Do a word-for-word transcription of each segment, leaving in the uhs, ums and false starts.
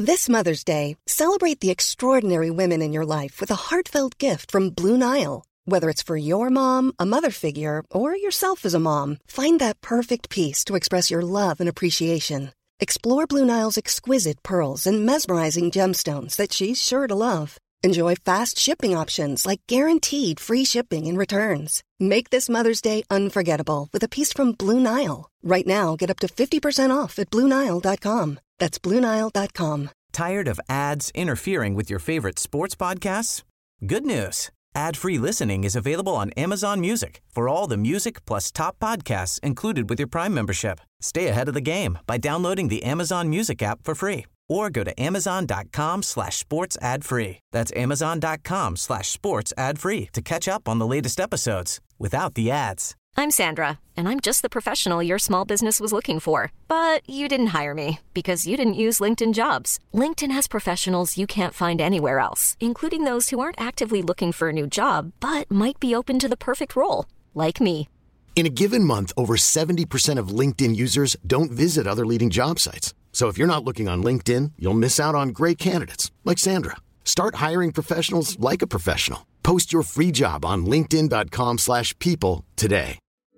This Mother's Day, celebrate the extraordinary women in your life with a heartfelt gift from Blue Nile. Whether it's for your mom, a mother figure, or yourself as a mom, find that perfect piece to express your love and appreciation. Explore Blue Nile's exquisite pearls and mesmerizing gemstones that she's sure to love. Enjoy fast shipping options like guaranteed free shipping and returns. Make this Mother's Day unforgettable with a piece from Blue Nile. Right now, get up to fifty percent off at blue nile dot com. That's blue nile dot com. Tired of ads interfering with your favorite sports podcasts? Good news. Ad-free listening is available on Amazon Music for all the music plus top podcasts included with your Prime membership. Stay ahead of the game by downloading the Amazon Music app for free or go to amazon.com slash sports ad free. That's amazon.com slash sports ad free to catch up on the latest episodes without the ads. I'm Sandra, and I'm just the professional your small business was looking for. But you didn't hire me because you didn't use LinkedIn Jobs. LinkedIn has professionals you can't find anywhere else, including those who aren't actively looking for a new job, but might be open to the perfect role, like me. In a given month, over seventy percent of LinkedIn users don't visit other leading job sites. So if you're not looking on LinkedIn, you'll miss out on great candidates, like Sandra. Start hiring professionals like a professional. Post your free job on linkedin dot com slash people today.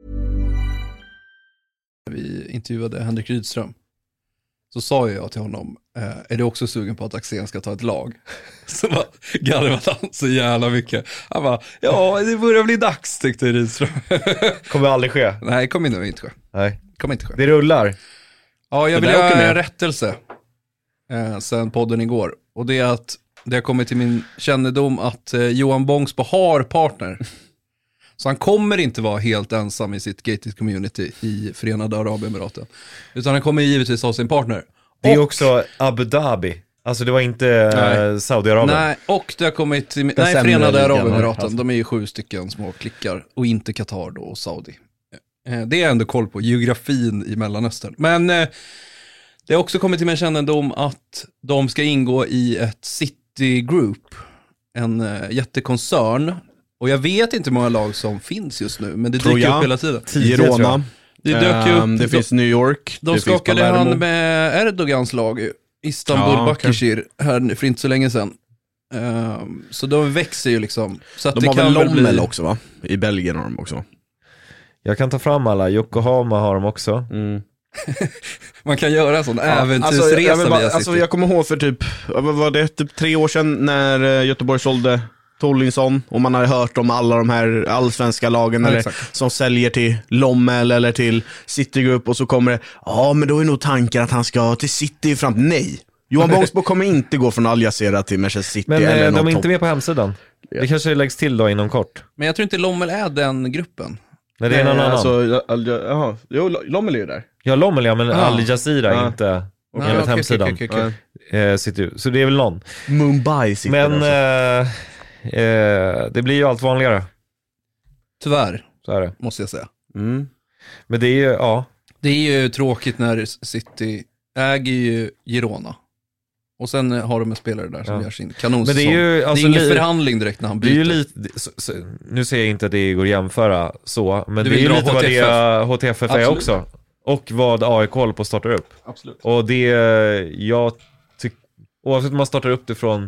Vi intervjuade Henrik Rydström. Så sa jag till honom, eh, är du också sugen på att Axén ska ta ett lag? Så bara garvade han så jävla mycket. Han bara, ja det börjar bli dags, tyckte Rydström. Kommer aldrig ske. Nej, kommer nog inte ske. Nej. Kommer inte ske. Det rullar. Ja, jag vill göra en rättelse eh, sen podden igår. Och det är att det har kommit till min kännedom att eh, Johan Bångsbo har partner. Så han kommer inte vara helt ensam i sitt gated community i Förenade Arabemiraten. Utan han kommer givetvis ha sin partner. Det är och, också Abu Dhabi. Alltså det var inte nej. Saudiarabien. Nej, och det har kommit till nej, Förenade Arabemiraten. Alltså. De är ju sju stycken små klickar. Och inte Qatar då och Saudi. Eh, det är jag ändå koll på, geografin i Mellanöstern. Men eh, det har också kommit till min kännedom att de ska ingå i ett City Group. En eh, jättekoncern. Och jag vet inte hur många lag som finns just nu, men det dyker jag. upp hela tiden. Girona. Det dök ju upp. Um, det finns New York. De det skakade finns hand med Erdogans lag, Istanbul ja, Bakirshir, här för inte så länge sedan. Um, så de växer ju liksom. Så att de det har kan väl Lommel bli... också va? I Belgien har de också. Jag kan ta fram alla. Yokohama har de också. Mm. Man kan göra en sån ja, äventyrsresa alltså, jag, bara, via alltså, jag kommer ihåg för typ, vad var det, typ tre år sedan när Göteborg sålde Tollinsson och man har hört om alla de här allsvenska lagen ja, eller, som säljer till Lommel eller till Citygroup och så kommer det, ja men då är nog tanken att han ska till City fram. Nej, Johan Bångsbo kommer inte gå från Al Jazeera till Manchester City. Men eller de är inte topp. med på hemsidan. Det kanske läggs till då inom kort. Men jag tror inte Lommel är den gruppen. Nej, det är någon Nej, annan. Alltså, jaha, jo, Lommel är ju där. Ja, Lommel ja, men ah. Al Jazeera ah. inte ah, enligt okay, hemsidan. Okay, okay, okay. Eh, sitter, så det är väl någon. Mumbai sitter men alltså. eh, eh, det blir ju allt vanligare. Tyvärr, så är det. Måste jag säga. Mm. Men det är ju, ja. Det är ju tråkigt när City äger ju Girona. Och sen har de en spelare där som ja. gör sin kanonsäsong. Men det är ju alltså, det är ingen li- förhandling direkt när han byter. Det är ju lite, så, så, nu säger jag inte att det går att jämföra så, men du det är ju lite H T F F. vad det H T F F är också. Och vad A I K håller på att starta upp. Absolut. Och det, jag tycker, oavsett om man startar upp det från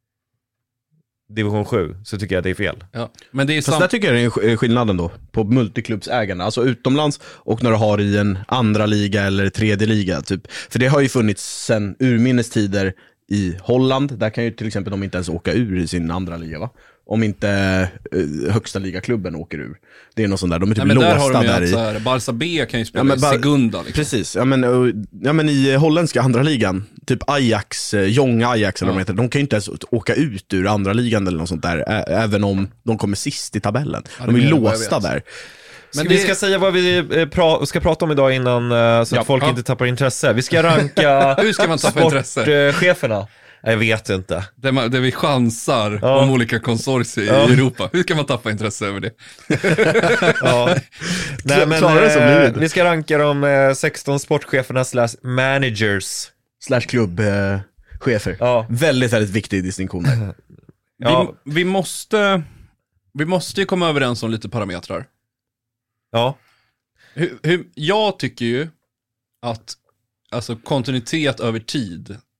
division sju så tycker jag att det är fel. Ja. Men det är Fast sam- där tycker jag det är skillnaden då på multiklubbsägarna, alltså utomlands och när du har i en andra liga eller tredje liga typ. För det har ju funnits sen urminnes tider i Holland, där kan ju till exempel de inte ens åka ur i sin andra liga va? Om inte eh, högsta ligaklubben åker ur. Det är något sånt där, de är typ Nej, men låsta där. Har de där i. i. Barca B kan ju spela ja, men, i Segunda liksom. Precis, ja men, ja men i holländska andra ligan, typ Ajax, Jong Ajax eller ja. de heter, de kan ju inte ens åka ut ur andra ligan eller något sånt där, ä- även om de kommer sist i tabellen. Ja, de är låsta där. Men det... Vi ska säga vad vi pra- ska prata om idag innan uh, så att ja, folk ja. inte tappar intresse. Vi ska ranka Hur ska man tappa sportcheferna. Jag vet inte. Där, man, där vi chansar ja. om olika konsortier ja. i Europa. Hur kan man tappa intresse över det? ja. Nej, men, eh, vi ska ranka de eh, sexton sportcheferna slash managers. Slash klubbchefer. Eh, ja. Väldigt, väldigt viktig distinktion. ja. vi, vi, måste, vi måste ju komma överens om lite parametrar. Ja. Hur, hur, jag tycker ju att alltså, kontinuitet över tid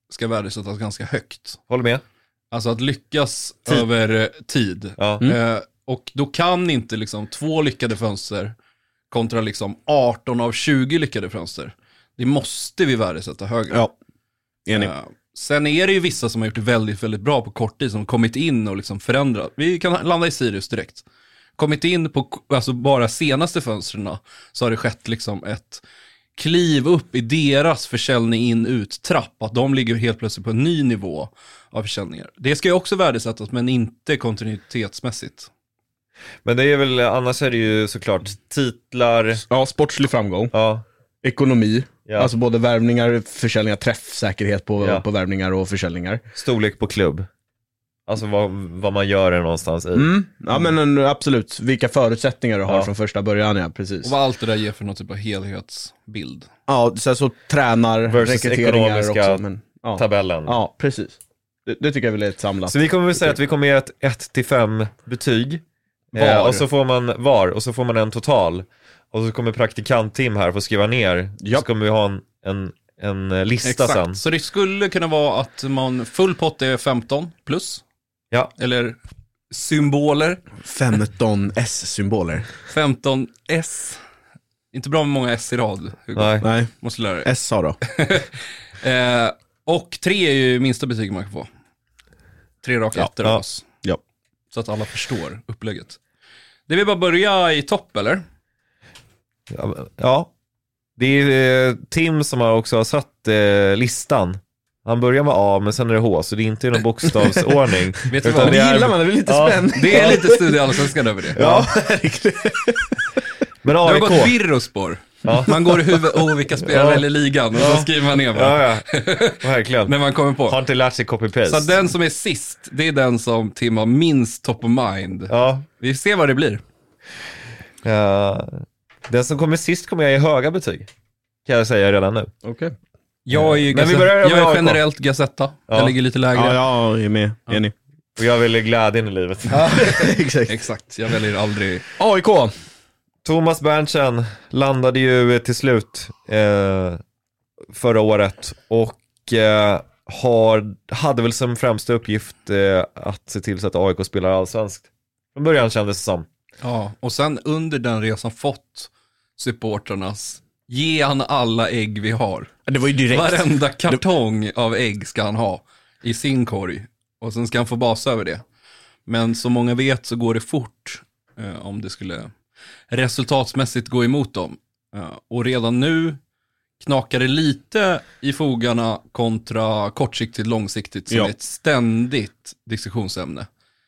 ska värdesättas ganska högt. Håller med. Alltså att lyckas tid. över tid. Ja. Mm. Eh, och då kan inte liksom två lyckade fönster kontra liksom arton av tjugo lyckade fönster. Det måste vi värdesätta högre. Ja, enig. Eh, sen är det ju vissa som har gjort det väldigt, väldigt bra på kort tid, som kommit in och liksom förändrat. Vi kan landa i Sirius direkt. Kommit in på, alltså bara senaste fönstren, så har det skett liksom ett kliv upp i deras försäljning in ut trapp, att de ligger helt plötsligt på en ny nivå av försäljningar. Det ska ju också värdesättas, men inte kontinuitetsmässigt. Men det är väl, annars är det ju såklart titlar. Ja, sportslig framgång. Ja. Ekonomi. Ja. Alltså både värvningar, försäljningar, träffsäkerhet på, Ja. på värvningar och försäljningar. Storlek på klubb. Alltså vad, vad man gör är någonstans i. Mm. Ja, men en, absolut. Vilka förutsättningar du har Ja. från första början, ja, precis. Och vad allt det där ger för någon typ av helhetsbild. Ja, så, så tränar, Versus rekryteringar ekonomiska också. Men, ja. tabellen. Ja, precis. Det, det tycker jag väl är ett samlat. Så vi kommer väl säga att vi kommer ge ett ett till fem betyg. Var. Eh, och så får man var, och så får man en total. Och så kommer praktikant-Tim här få skriva ner. Ja. Så kommer vi ha en, en, en lista Exakt, sen. så det skulle kunna vara att man full pott är femton plus. Ja. Eller symboler. femton S-symboler. femton S. Inte bra med många S i rad, Hugo. Nej. Nej, Måste lära dig. S sa då. Eh, och tre är ju minsta betyg man kan få. Tre raka Ja, ettor ja. av oss. Ja. Så att alla förstår upplägget. Det vill bara börja i topp, eller? Ja, ja. Det är eh, Tim som har också har satt eh, listan. Han börjar med A, men sen är det H, så det är inte i någon bokstavsordning. Vet du Utan vad? Det är- gillar man, det blir lite Ja. spännande. Det är lite studieallsvenskan över det. Ja, verkligen. Men Det har A I gått K. virrospår. Ja. Man går i huvudet, åh vilka spelare Ja. eller ligan, och Ja. så skriver man ner bara. Ja, ja. Verkligen. När man kommer på. Har inte lärt sig copy-paste. Så den som är sist, det är den som Tim har minst top of mind. Ja. Vi ser vad det blir. Ja. Den som kommer sist kommer jag ge höga betyg. Kan jag säga redan nu. Okej. Jag är, ju Men vi Gazette- börjar med jag är A I K. generellt Gazetta. Ja. Jag ligger lite lägre. Ja, jag är med. Enig. Och jag vill glädjen i livet. Exakt. Exakt, jag väljer aldrig. A I K. Thomas Berntsen landade ju till slut eh, förra året och eh, har, hade väl som främsta uppgift eh, att se till så att A I K spelar allsvenskt. Från början kändes det som. Ja, och sen under den resan fått supporternas, ge han alla ägg vi har. Det var ju direkt. Varenda kartong av ägg ska han ha i sin korg. Och sen ska han få basa över det. Men som många vet så går det fort eh, om det skulle resultatsmässigt gå emot dem. Eh, och redan nu knakar det lite i fogarna kontra kortsiktigt, långsiktigt, som Ja. är ett ständigt diskussionsämne.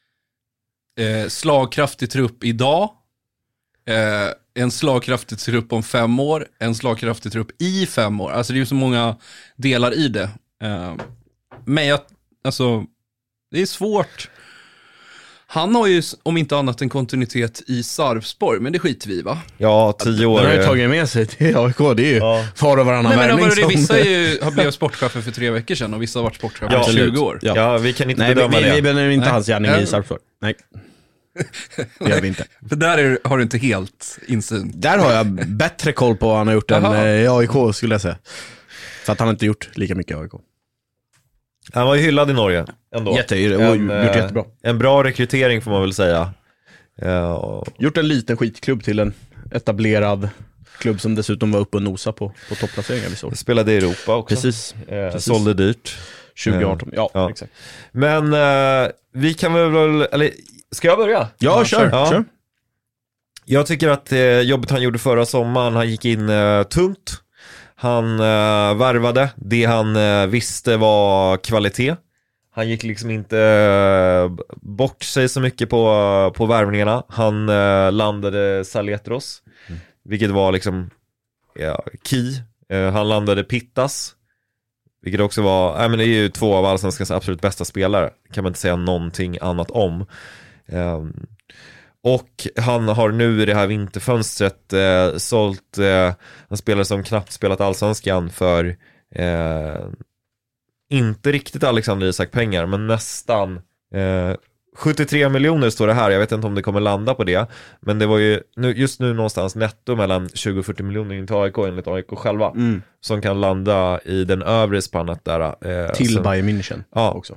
Eh, slagkraftig trupp idag. Eh, en slagkraftig trupp om fem år. En slagkraftig trupp i fem år. Alltså det är ju så många delar i det. Eh, men jag, alltså, det är svårt. Han har ju om inte annat en kontinuitet i Sarpsborg, men det skiter vi va? Ja, tio år. Den har ju eh, tagit med sig till A I K. Det är ju Ja. far och varannan Nej, men värvning det, som... vissa är ju, har blivit sportchefer för tre veckor sedan och vissa har varit sportchefer Ja, för tjugo år. Ja. Ja, vi kan inte Nej, vi, bedöma vi, det. vi benämner inte Nej. hans gärning Nej. i Sarpsborg. Nej, det gör vi inte. För där är, har du inte helt insyn. Där har jag bättre koll på vad han har gjort än Jaha. eh, i A I K skulle jag säga. För att han har inte gjort lika mycket i A I K. Han var ju hyllad i Norge ändå. Jätte, och En, gjort eh, jättebra. En bra rekrytering får man väl säga. Ja, och- Gjort en liten skitklubb till en etablerad klubb som dessutom var uppe och nosa på, på topplaceringar vi såg. spelade i Europa också. Precis, Eh, precis. Sålde dyrt. tjugo arton. Ja, Ja. exakt. Men eh, vi kan väl, eller ska jag börja? Ja, kör, Ja. kör. Jag tycker att eh, jobbet han gjorde förra sommaren, han gick in eh, tungt. Han eh, värvade det han eh, visste var kvalitet. Han gick liksom inte eh, bort sig så mycket på, på värvningarna. Han eh, landade Salietros, mm. vilket var liksom ja, key. Eh, han landade Pittas, vilket också var, nej men det är ju två av allsvenskans absolut bästa spelare. Kan man inte säga någonting annat om. Um, och han har nu i det här vinterfönstret eh, sålt eh, en spelare som knappt spelat allsvenskan för eh, inte riktigt Alexander Isak pengar, men nästan eh, sjuttiotre miljoner står det här, jag vet inte om det kommer landa på det. Men det var ju nu, just nu någonstans netto mellan tjugo och fyrtio miljoner in till A I K enligt A I K själva. Mm. Som kan landa i den övre spannet där. Eh, till som, Bayern München ja, också.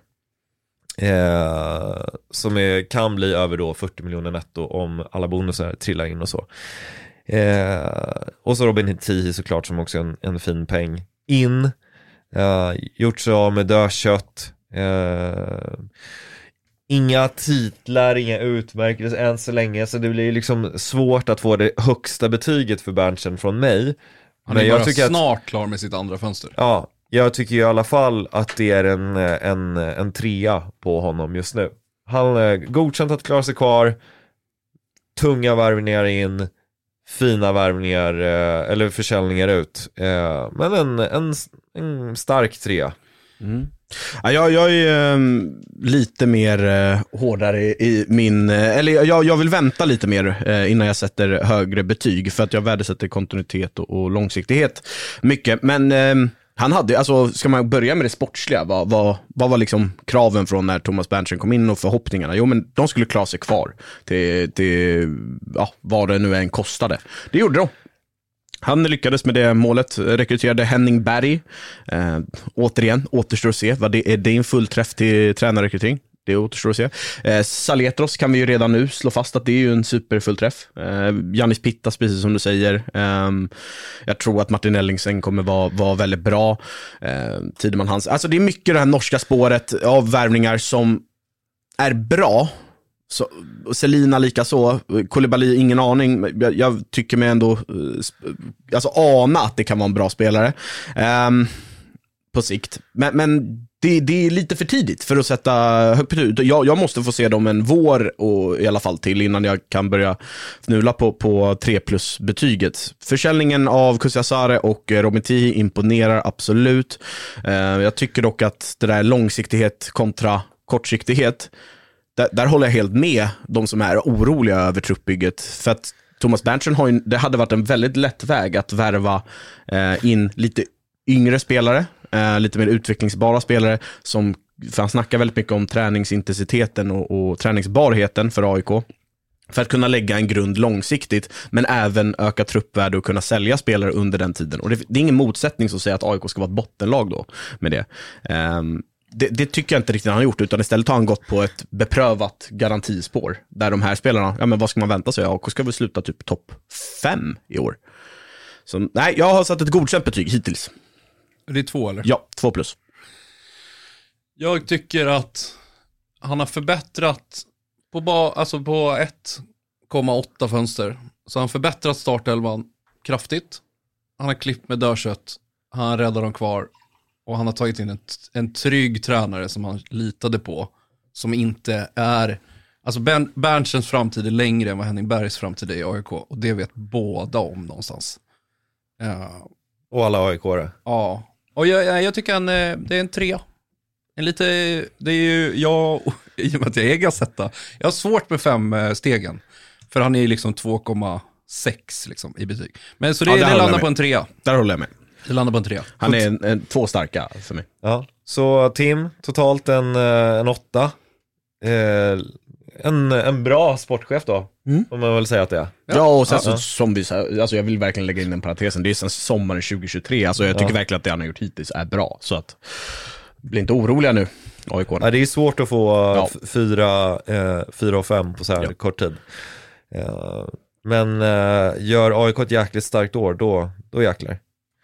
Eh, som är, kan bli över då fyrtio miljoner netto om alla bonusar trillar in och så. Eh, och så Robin Hitti såklart som också en, en fin peng in. Eh, gjort så av med dödkött. Eh, inga titlar, inga utmärkelser än så länge, så det blir liksom svårt att få det högsta betyget för Berntsen från mig. Han är Men jag bara tycker snart att, klar med sitt andra fönster. Ja, jag tycker i alla fall att det är en, en, en trea på honom just nu. Han är godkänt att klara sig kvar. Tunga värvningar in, fina värvningar eller försäljningar ut. Men en, en, en stark trea. Mm. Ja, jag, jag är um, lite mer uh, hårdare i min, uh, eller jag, jag vill vänta lite mer uh, innan jag sätter högre betyg, för att jag värdesätter kontinuitet och, och långsiktighet mycket. Men um, han hade, alltså ska man börja med det sportsliga, vad, vad, vad var liksom kraven från när Thomas Berntsen kom in och förhoppningarna? Jo, men de skulle klara sig kvar till, till ja, vad det nu än kostade. Det gjorde de. Han lyckades med det målet, rekryterade Henning Berg. Eh, återigen, återstår att se. Vad det, är det en fullträff till tränarrekrytering? Det återstår att se. Eh, Saletros kan vi ju redan nu slå fast att det är ju en superfullträff. Eh, Giannis Pittas, precis som du säger. Eh, jag tror att Martin Ellingsen kommer vara, vara väldigt bra. Eh, Tideman Hans. Alltså det är mycket det här norska spåret av värvningar som är bra. Så, Selina lika så, Koulibaly ingen aning, jag, jag tycker mig ändå alltså ana att det kan vara en bra spelare um, på sikt, men, men det, det är lite för tidigt för att sätta högt betyg. jag, jag måste få se dem en vår och i alla fall till innan jag kan börja fnula på, på tre plus betyget. Försäljningen av Kusiasare och Robin Tihi imponerar absolut. uh, jag tycker dock att det där långsiktighet kontra kortsiktighet, Där, där håller jag helt med de som är oroliga över truppbygget. För att Thomas Berntsen har ju, det hade varit en väldigt lätt väg att värva eh, in lite yngre spelare, eh, lite mer utvecklingsbara spelare som, för han snackar väldigt mycket om träningsintensiteten och, och träningsbarheten för A I K. För att kunna lägga en grund långsiktigt, men även öka truppvärde och kunna sälja spelare under den tiden. Och det, det är ingen motsättning som säger att A I K ska vara ett bottenlag då med det. Um, Det, det tycker jag inte riktigt han har gjort, utan istället har han gått på ett beprövat garantispår där de här spelarna, ja men vad ska man vänta sig? A K ska väl sluta typ topp fem i år. Så nej, jag har satt ett godkänt betyg hittills. Det är två eller? Ja, två plus. Jag tycker att han har förbättrat på, ba, alltså på ett komma åtta fönster. Så han har förbättrat startelvan kraftigt. Han har klippt med dörrkött. Han räddar dem kvar. Och han har tagit in en, en trygg tränare som han litade på. Som inte är... Alltså ben, Berntsens framtid är längre än vad Henning Bergs framtid är i A I K. Och det vet båda om någonstans. Uh, och alla A I K-are. Ja. Och jag, jag tycker han, det är en trea. En lite... Det är ju... Jag, i och med att jag är Gazetta. Jag har svårt med fem stegen. För han är ju liksom två komma sex liksom, i betyg. Men så det, ja, det landar på en trea. Där håller jag med. Det landar på en trea. Han är en, en, två starka för mig. Ja, så Tim, totalt en, en åtta. Eh, en, en bra sportchef då, mm. om man väl säga att det är. Ja, ja och sen ja. Så, som vi sa, alltså jag vill verkligen lägga in den parentesen. Det är sen sommaren tjugo tjugotre. Alltså jag tycker ja. verkligen att det han har gjort hittills är bra. Så att, bli inte oroliga nu, A I K. Ja, det är svårt att få ja. fyra, eh, fyra och fem på så här ja. kort tid. Eh, men eh, gör A I K ett jäkligt starkt år, då, då jäklar.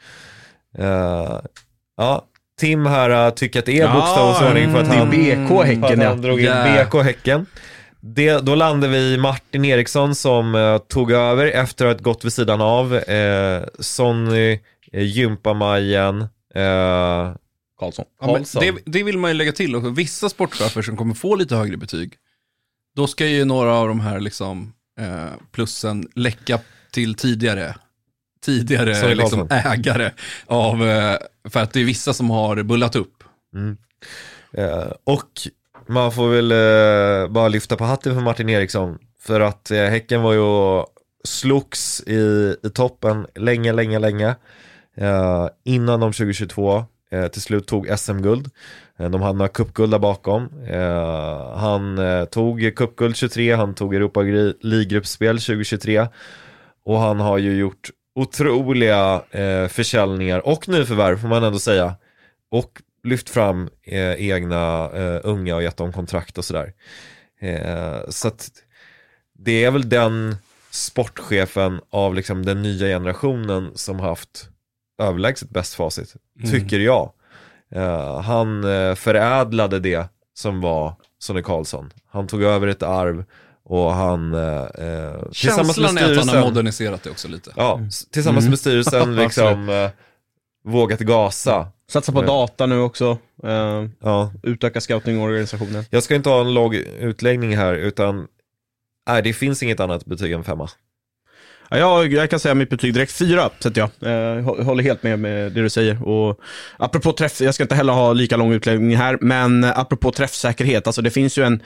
Uh, ja, Tim här uh, tycker att det är ja, bokstavsordning för att han, B K Häcken, han drog in yeah. B K Häcken. Det, då landade vi Martin Eriksson som uh, tog över efter att gått vid sidan av uh, Sonny, uh, Gympamajen uh, Karlsson. Ja, det, det vill man ju lägga till, och vissa sportchefer som kommer få lite högre betyg, då ska ju några av de här liksom, uh, plussen läcka till tidigare tidigare liksom ägare av, för att det är vissa som har bullat upp. Mm. Uh, och man får väl uh, bara lyfta på hatten för Martin Eriksson, för att uh, Häcken var ju slogs i, i toppen länge, länge, länge uh, innan de tjugo tjugotvå eh, till slut tog S M-guld. Eh, de hade några cupguld där bakom. Eh, han eh, tog cupguld tjugotre, han tog Europa League-gruppspel tjugohundratjugotre. Och han har ju gjort otroliga eh, försäljningar och nyförvärv får man ändå säga. Och lyft fram eh, egna eh, unga och gett dem kontrakt och sådär. Eh, så att det är väl den sportchefen av liksom den nya generationen som haft överlägset bäst facit, mm. tycker jag. Uh, han uh, förädlade det som var Sonny Karlsson. Han tog över ett arv och han uh, tillsammans med styrelsen, är att han har moderniserat det också lite. Ja, mm. tillsammans med styrelsen liksom uh, vågat gasa. Satsa på data nu också. Uh, ja. Utöka scoutingorganisationen. Jag ska inte ha en låg utläggning här utan nej, det finns inget annat betyg än femma. Ja, jag, jag kan säga mitt betyg direkt. Fyra sätter jag. Jag håller helt med med det du säger. Och apropå träff, jag ska inte heller ha lika lång utläggning här, men apropå träffsäkerhet, alltså det finns ju en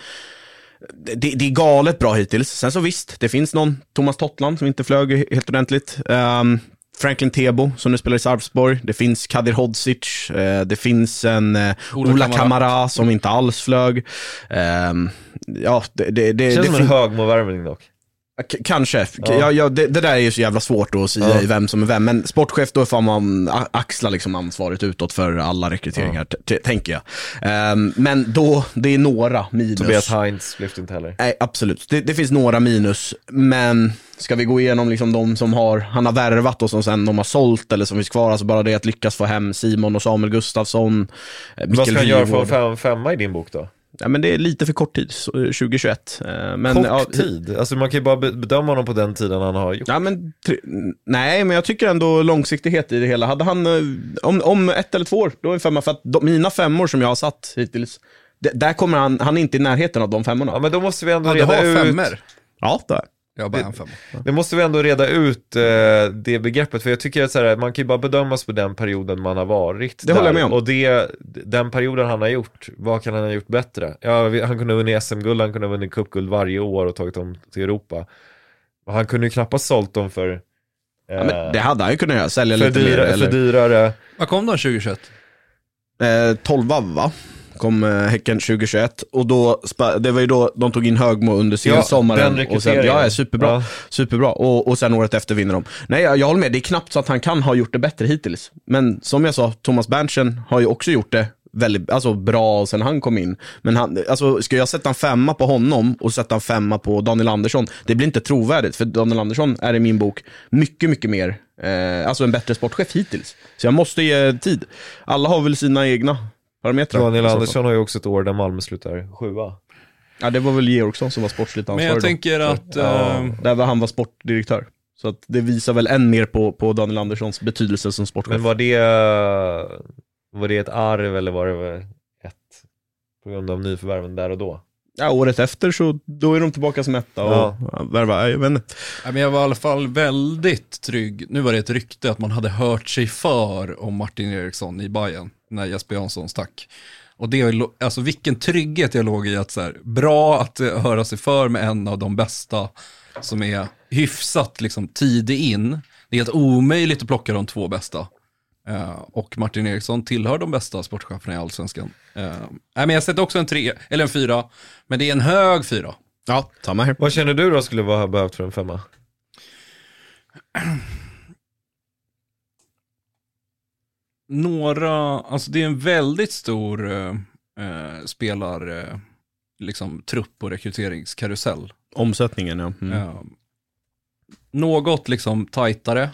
det, det är galet bra hittills. Sen så visst, det finns någon Thomas Tottland som inte flög helt ordentligt. Um, Franklin Tebo som nu spelar i Sarpsborg. Det finns Kadir Hodzic. Uh, det finns en uh, Ola, Ola Kamara som inte alls flög. Um, ja, det, det, det känns det som fin- en högmåvärvning dock. K- kanske. Ja. Ja, ja, det, det där är ju så jävla svårt att säga ja. vem som är vem. Men sportchef, då får man axla liksom ansvaret utåt för alla rekryteringar, ja. t- t- tänker jag. Um, men då, det är några minus. Tobias Heinz lyfte inte heller. Nej, absolut. Det, det finns några minus. Men ska vi gå igenom liksom de som har, han har värvat och som sen de har sålt eller som finns kvar. Alltså bara det att lyckas få hem Simon och Samuel Gustafsson. Vad ska han göra för fem, femma i din bok då? Ja, men det är lite för kort tid, tjugohundratjugoett. Men, kort ja, tid? Alltså man kan ju bara bedöma honom på den tiden han har gjort. Ja, men, nej, men jag tycker ändå långsiktighet i det hela. Hade han, om, om ett eller två år, då är en femma. För att de, mina femmor som jag har satt hittills, det, där kommer han, han är inte i närheten av de femmorna. Ja, men då måste vi ändå ja, reda ut. Femmer. Ja, där. Jag bara en femma. Det måste vi ändå reda ut eh, det begreppet. För jag tycker att så här, man kan ju bara bedömas på den perioden man har varit. Det där. håller jag med om. Och det, den perioden han har gjort, vad kan han ha gjort bättre? Ja, han kunde ha vunnit S M-guld, han kunde ha vunnit cupguld varje år och tagit dem till Europa. Och han kunde ju knappast sålt dem för... Eh, ja, men det hade han ju kunnat göra, sälja för lite dyra, mer. Eller... För dyrare. Vad kom då tjugohundratjugoett? Eh, tolv va? Kom eh, Häcken tjugohundratjugoett och då spa- det var ju då de tog in Högmo under sin ja, sommaren och sen, ja, är superbra, ja. superbra. Och, och sen året efter vinner de. Nej, jag, jag håller med, det är knappt så att han kan ha gjort det bättre hittills. Men som jag sa, Thomas Berntsen har ju också gjort det väldigt alltså, bra sen han kom in. Men han, alltså, ska jag sätta en femma på honom och sätta en femma på Daniel Andersson, det blir inte trovärdigt, för Daniel Andersson är i min bok mycket, mycket mer eh, alltså en bättre sportchef hittills. Så jag måste ge tid. Alla har väl sina egna parametrar. Daniel Andersson har ju också ett år där Malmö slutar sjua. Ja, det var väl Georgsson som var sportsligt ansvarig. Men jag då. tänker att... Ja, äh... där var han var sportdirektör. Så att det visar väl än mer på, på Daniel Anderssons betydelse som sportchef. Men var det, var det ett arv eller var det ett på grund av nyförvärven där och då? Ja, året efter så då är de tillbaka som etta och ja. Ja, värva, jag vet inte. Ja, men jag var i alla fall väldigt trygg. Nu var det ett rykte att man hade hört sig för om Martin Eriksson i Bayern när Jesper Jansson stack. Och det är alltså vilken trygghet jag låg i att så här, bra att höra sig för med en av de bästa som är hyfsat liksom tidig in. Det är helt omöjligt att plocka de två bästa. Uh, och Martin Eriksson tillhör de bästa sportcheferna i Allsvenskan. Uh, nej, men jag sätter också en tre, eller en fyra. Men det är en hög fyra. Ja, samma här. Vad känner du då skulle vara behövt för en femma? Några, alltså det är en väldigt stor uh, uh, spelar uh, liksom trupp- och rekryteringskarusell. Omsättningen, ja. Mm. Uh, något liksom tajtare.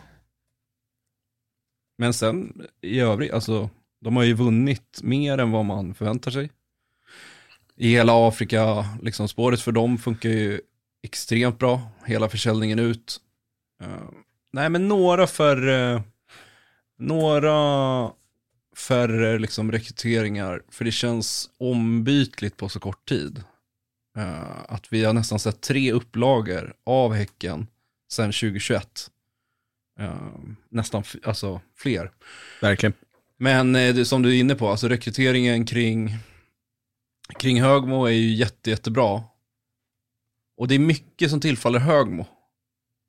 Men sen i övrigt, alltså de har ju vunnit mer än vad man förväntar sig. I hela Afrika, liksom spåret för dem funkar ju extremt bra. Hela försäljningen ut. Uh, nej, men några för uh, några färre liksom rekryteringar, för det känns ombytligt på så kort tid. Uh, att vi har nästan sett tre upplagor av Häcken sedan tjugohundratjugoett. Uh, nästan f- alltså fler. Verkligen. Men eh, det, som du är inne på, alltså rekryteringen kring kring Högmo är ju jätte, jättebra. Och det är mycket som tillfaller Högmo.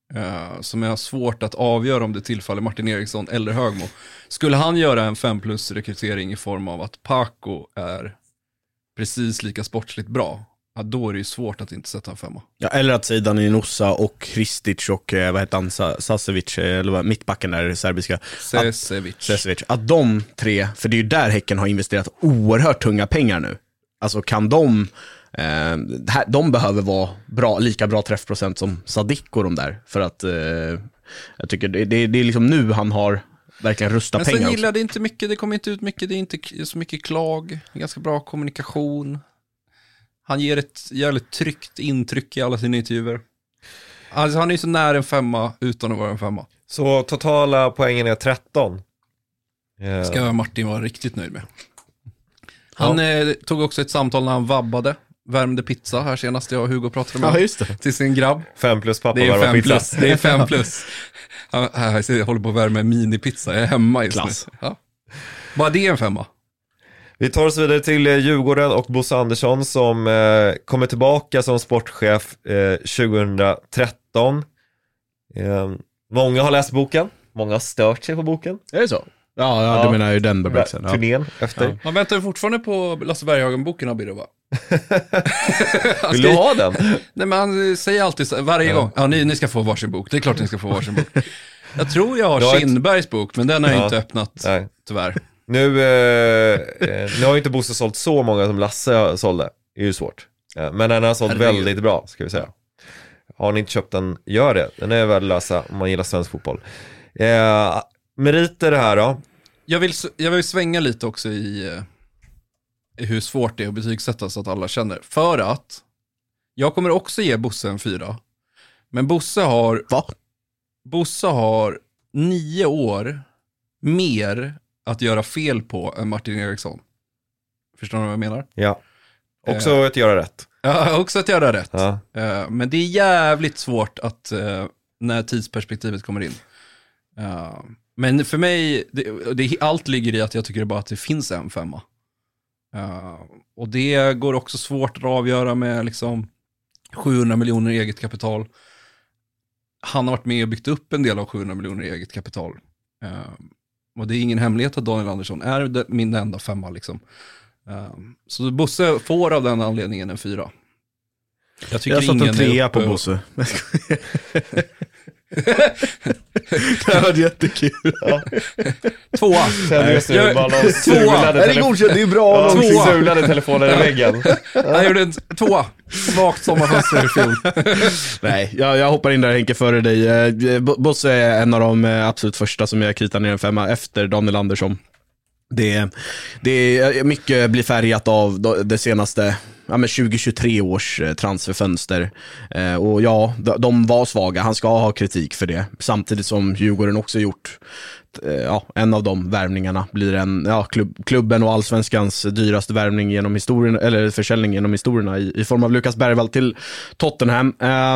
Uh, som jag har svårt att avgöra om det tillfaller Martin Eriksson eller Högmo. Skulle han göra en fem plus rekrytering i form av att Paco är precis lika sportsligt bra, ja, då är det ju svårt att inte sätta en femma. Ja, eller att Zeidan Inosa och Kristic och eh, vad heter han, Sasevic, eller vad, mittbacken där, serbiska. Sesevic. Att, Sesevic. Att de tre, för det är ju där Häcken har investerat oerhört tunga pengar nu. Alltså kan de, eh, de behöver vara bra, lika bra träffprocent som Sadik och de där. För att eh, jag tycker det, det, det är liksom nu han har verkligen rusta pengar. Men sen gillar det inte mycket, det kommer inte ut mycket, det är inte så mycket klag, ganska bra kommunikation. Han ger ett jävligt tryggt intryck i alla sina intervjuer. Alltså han är ju så nära en femma utan att vara en femma. Så totala poängen är tretton. Yeah. Ska Martin vara riktigt nöjd med. Han ja. eh, tog också ett samtal när han vabbade. Värmde pizza här senast jag och Hugo pratade med. Ja, just det. Till sin grabb. Fem plus pappa det är fem pizza. Plus. Det är fem plus. Han, här, jag håller på att värma en minipizza. Jag är hemma just Klass. nu. Ja. Bara det är en femma. Vi tar oss vidare till Djurgården och Bosse Andersson som eh, kommer tillbaka som sportchef eh, tjugohundratretton. Eh, många har läst boken. Många har stört sig på boken. Är det så? Ja, ja, ja. Du menar ju den bebexen. Ja. Turnén efter. Ja. Man väntar ju fortfarande på Lasse Berghagen-boken av Birro, va? Vill du ha den? Nej, men han säger alltid så, varje ja. gång. Ja, ni, ni ska få varsin bok. Det är klart ni ska få varsin bok. Jag tror jag har jag Kindbergs ett... bok, men den har jag ja. inte öppnat, Nej. tyvärr. Nu, eh, nu har ju inte Bosse sålt så många som Lasse sålde. Det är ju svårt. Men den har sålt Herregud. väldigt bra, ska vi säga. Har ni inte köpt den, gör det. Den är värd att läsa om man gillar svensk fotboll. Eh, meriter här då. Jag vill, jag vill svänga lite också i, i hur svårt det är att betygsätta så att alla känner. För att jag kommer också ge Bosse en fyra. Men Bosse har... Va? Bosse har nio år mer att göra fel på än Martin Eriksson. Förstår ni vad jag menar? Ja. Också eh, att göra rätt. Ja, också att göra rätt. Ja. Eh, men det är jävligt svårt att eh, när tidsperspektivet kommer in. Uh, men för mig, det, det, allt ligger i att jag tycker bara att det finns en femma. Uh, och det går också svårt att avgöra med liksom sjuhundra miljoner i eget kapital. Han har varit med och byggt upp en del av sjuhundra miljoner i eget kapital. Uh, och det är ingen hemlighet att Daniel Andersson är det, min enda femma liksom. Uh, så Bosse får av den anledningen en fyra. Jag tycker jag satt en trea på Bosse. Det var jättekul. Ja. Tvåa. Jag, tvåa. Det är godkänt, det är bra. Ja, tvåa. Sulade telefonen i väggen. Jag gjorde en tvåa. Svagt sommarfönster i fjol. Nej, jag, jag hoppar in där Henke före dig. Bosse är en av de absolut första som jag kritar ner en femma efter Daniel Andersson. Det, det är mycket blir färgat av det senaste ja, men tjugo tjugotre års transferfönster. Eh, och ja, de, de var svaga. Han ska ha kritik för det. Samtidigt som Djurgården också gjort eh, ja, en av de värvningarna blir en ja, klubb, klubben och allsvenskans dyraste värvning genom historien, eller försäljning genom historierna i, i form av Lukas Bergvall till Tottenham. Eh,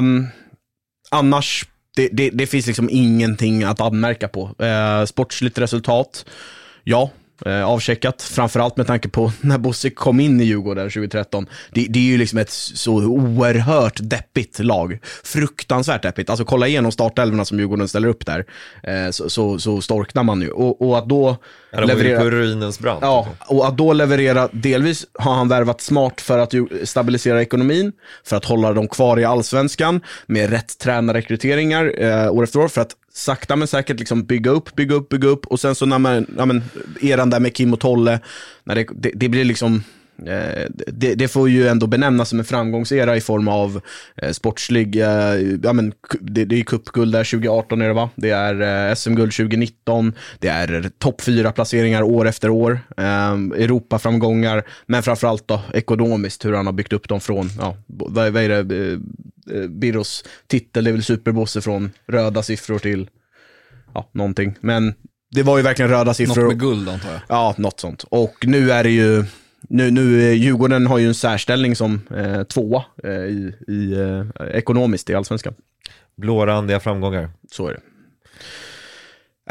annars det, det, det finns liksom ingenting att anmärka på. Eh, sportsligt resultat. Ja, Eh, avcheckat, framförallt med tanke på när Bosse kom in i Djurgården tjugohundratretton. Det, det är ju liksom ett så oerhört deppigt lag. Fruktansvärt deppigt. Alltså kolla igenom startelvorna som Djurgården ställer upp där. Eh, så, så, så storknar man ju. Och, och att då ja, de leverera... på ruinens brand. Ja, och att då leverera, delvis har han värvat smart för att stabilisera ekonomin, för att hålla dem kvar i allsvenskan med rätt tränarrekryteringar eh, år efter år, för att sakta men säkert liksom bygga upp, bygga upp, bygga upp. Och sen så när man, ja men, eran där med Kim och Tolle, när det, det, det blir liksom eh, det, det får ju ändå benämnas som en framgångsera i form av eh, sportslig eh, ja men, det, det är cupguld där tjugo arton är det va? Det är eh, S M-guld tjugo nitton, det är topp fyra placeringar år efter år, eh, Europa-framgångar, men framförallt då ekonomiskt hur han har byggt upp dem från, ja, vad, vad är det, eh, Birros titel, det är väl superbosse från röda siffror till ja, någonting, men det var ju verkligen röda siffror. Något med guld antar jag. Ja, något sånt. Och nu är det ju nu, nu Djurgården har ju en särställning som eh, tvåa eh, i, i eh, ekonomiskt i allsvenskan. Blårandiga framgångar. Så är det. Nej,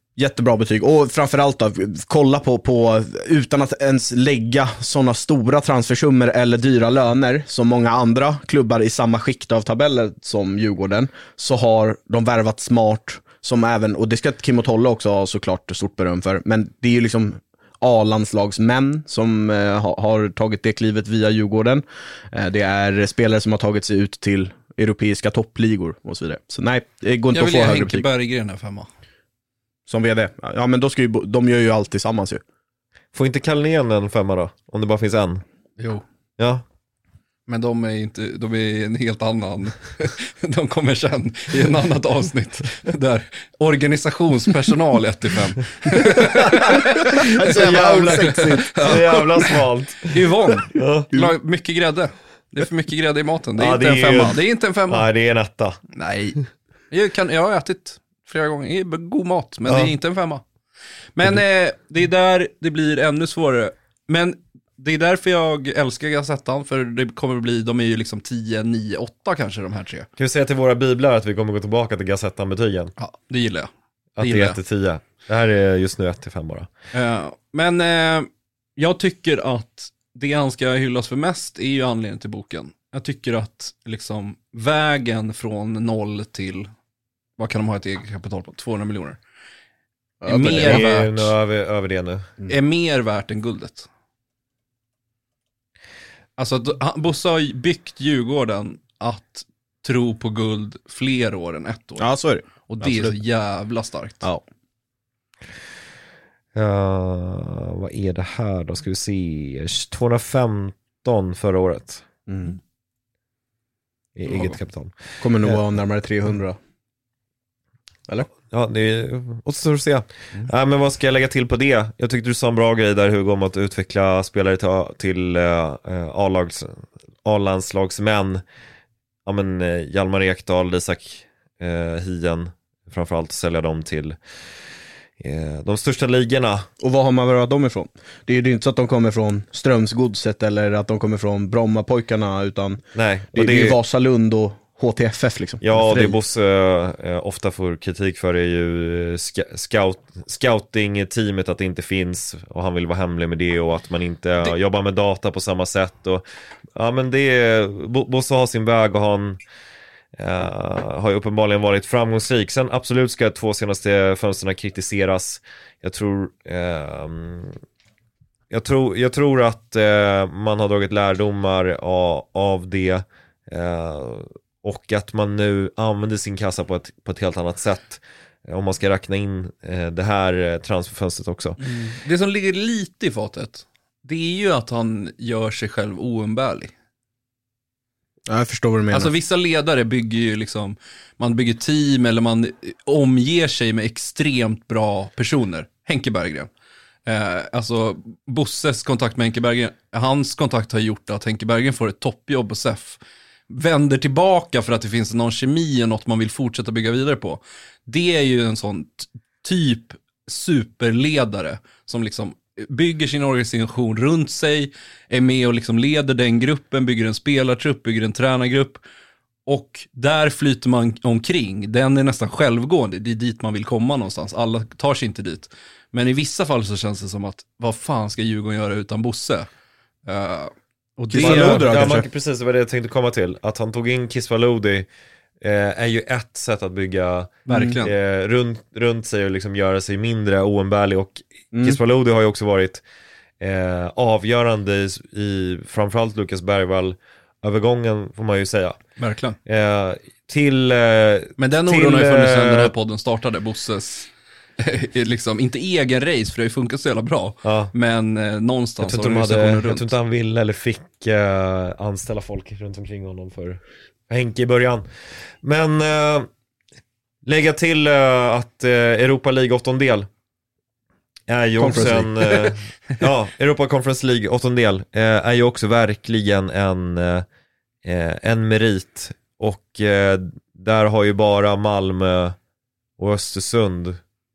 Jättebra betyg. Och framförallt då, kolla på, på utan att ens lägga sådana stora transfersummor eller dyra löner som många andra klubbar i samma skikt av tabeller som Djurgården, så har de värvat smart, som även, och det ska Kim och Tolle också ha såklart stort beröm för, men det är ju liksom A-landslagsmän som eh, har, har tagit det klivet via Djurgården. Eh, det är spelare som har tagit sig ut till europeiska toppligor och så vidare. Så nej, det går inte att få högre betyg. Jag vill ge Henke Berggren här femma. Som vd. Ja, men då ska ju, de gör ju allt tillsammans ju. Får inte Kallen en femma då? Om det bara finns en? Jo. Ja. Men de är inte, de är en helt annan. De kommer sen i en annat avsnitt. Där organisationspersonal ett till fem. Så jävla sexigt. Så jävla smalt. Yvonne. Ja. Mycket grädde. Det är för mycket grädde i maten. Det är ja, inte det en femma. Är... Det är inte en femma. Nej, det är en etta. Nej. Jag, kan, jag har ätit flera gånger. Det är god mat, men ja. Det är inte en femma. Men eh, det är där det blir ännu svårare. Men det är därför jag älskar Gazettan, för det kommer att bli, de är ju liksom tio, nio, åtta kanske de här tre. Kan vi säga till våra biblar att vi kommer gå tillbaka till Gazettan-betygen? Ja, det gillar jag. Det att gillar det är ett till tio. Det här är just nu ett till fem bara. Uh, men uh, jag tycker att det han ska hyllas för mest är ju anledningen till boken. Jag tycker att liksom vägen från noll till, vad kan de ha ett eget kapital på? tvåhundra miljoner. Är, ja, mer, är värt, över, över det nu. Mm. är mer värt än guldet. Alltså, Bosse har byggt Djurgården att tro på guld fler år än ett år. Ja, så är det. Och det Absolut. är så jävla starkt. Ja. Uh, vad är det här då? Ska vi se. tvåhundrafemton förra året. Mm. I ja. eget kapital. Kommer nog vara uh, närmare trehundra. Eller? Ja, det är återstår att se. Mm. Äh, men vad ska jag lägga till på det? Jag tyckte du sa en bra grej där, Hugo, om att utveckla spelare till, till uh, A-lags, A-landslagsmän. Ja, men uh, Hjalmar Ekdal, Isak uh, Hien, framförallt sälja dem till uh, de största ligorna. Och vad har man värvat dem ifrån? Det är ju inte så att de kommer från Strömsgodset eller att de kommer från Brommapojkarna, utan Nej, det, det är ju Vasalund och H T F F liksom. Ja, det Bosse äh, ofta får kritik för är ju ska- scout, scouting-teamet, att det inte finns, och han vill vara hemlig med det, och att man inte det... jobbar med data på samma sätt. Och, ja, men det är, Bosse har sin väg och han äh, har ju uppenbarligen varit framgångsrik. Sen absolut ska två senaste fönsterna kritiseras. Jag tror äh, jag tror, jag tror att äh, man har dragit lärdomar av, av det. Äh, Och att man nu använder sin kassa på ett, på ett helt annat sätt. Om man ska räkna in eh, det här transferfönstret också. Mm. Det som ligger lite i fatet, det är ju att han gör sig själv oumbärlig. Ja, jag förstår vad du menar. Alltså vissa ledare bygger ju liksom, man bygger team eller man omger sig med extremt bra personer. Henke Berggren. Eh, alltså Bosses kontakt med Henke Berggren, hans kontakt har gjort att Henke Berggren får ett toppjobb på S E F. Vänder tillbaka för att det finns någon kemi och något man vill fortsätta bygga vidare på. Det är ju en sån t- typ superledare som liksom bygger sin organisation runt sig, är med och liksom leder den gruppen, bygger en spelartrupp, bygger en tränargrupp, och där flyter man omkring. Den är nästan självgående, det är dit man vill komma någonstans. Alla tar sig inte dit. Men i vissa fall så känns det som att vad fan ska Djurgården göra utan Bosse? Uh, Och det är, ja, man, precis, det var det jag tänkte komma till. Att han tog in Kisvalodi eh, är ju ett sätt att bygga eh, runt, runt sig och liksom göra sig mindre oumbärlig. Och mm. Kisvalodi har ju också varit eh, avgörande i, i framförallt Lukas Bergvall övergången, får man ju säga. Verkligen. Eh, till... Eh, Men den oron har ju funnits sedan den här podden startade, Bosses liksom, inte egen race, för det har ju funkat så jävla bra, ja. Men eh, någonstans jag tror, inte hade, jag tror inte han ville eller fick eh, anställa folk runt omkring honom för Henke i början. Men eh, lägga till eh, att eh, Europa League åttondel är ju också en eh, ja, Europa Conference League åttondel eh, är ju också verkligen en eh, en merit, och eh, där har ju bara Malmö och Östersund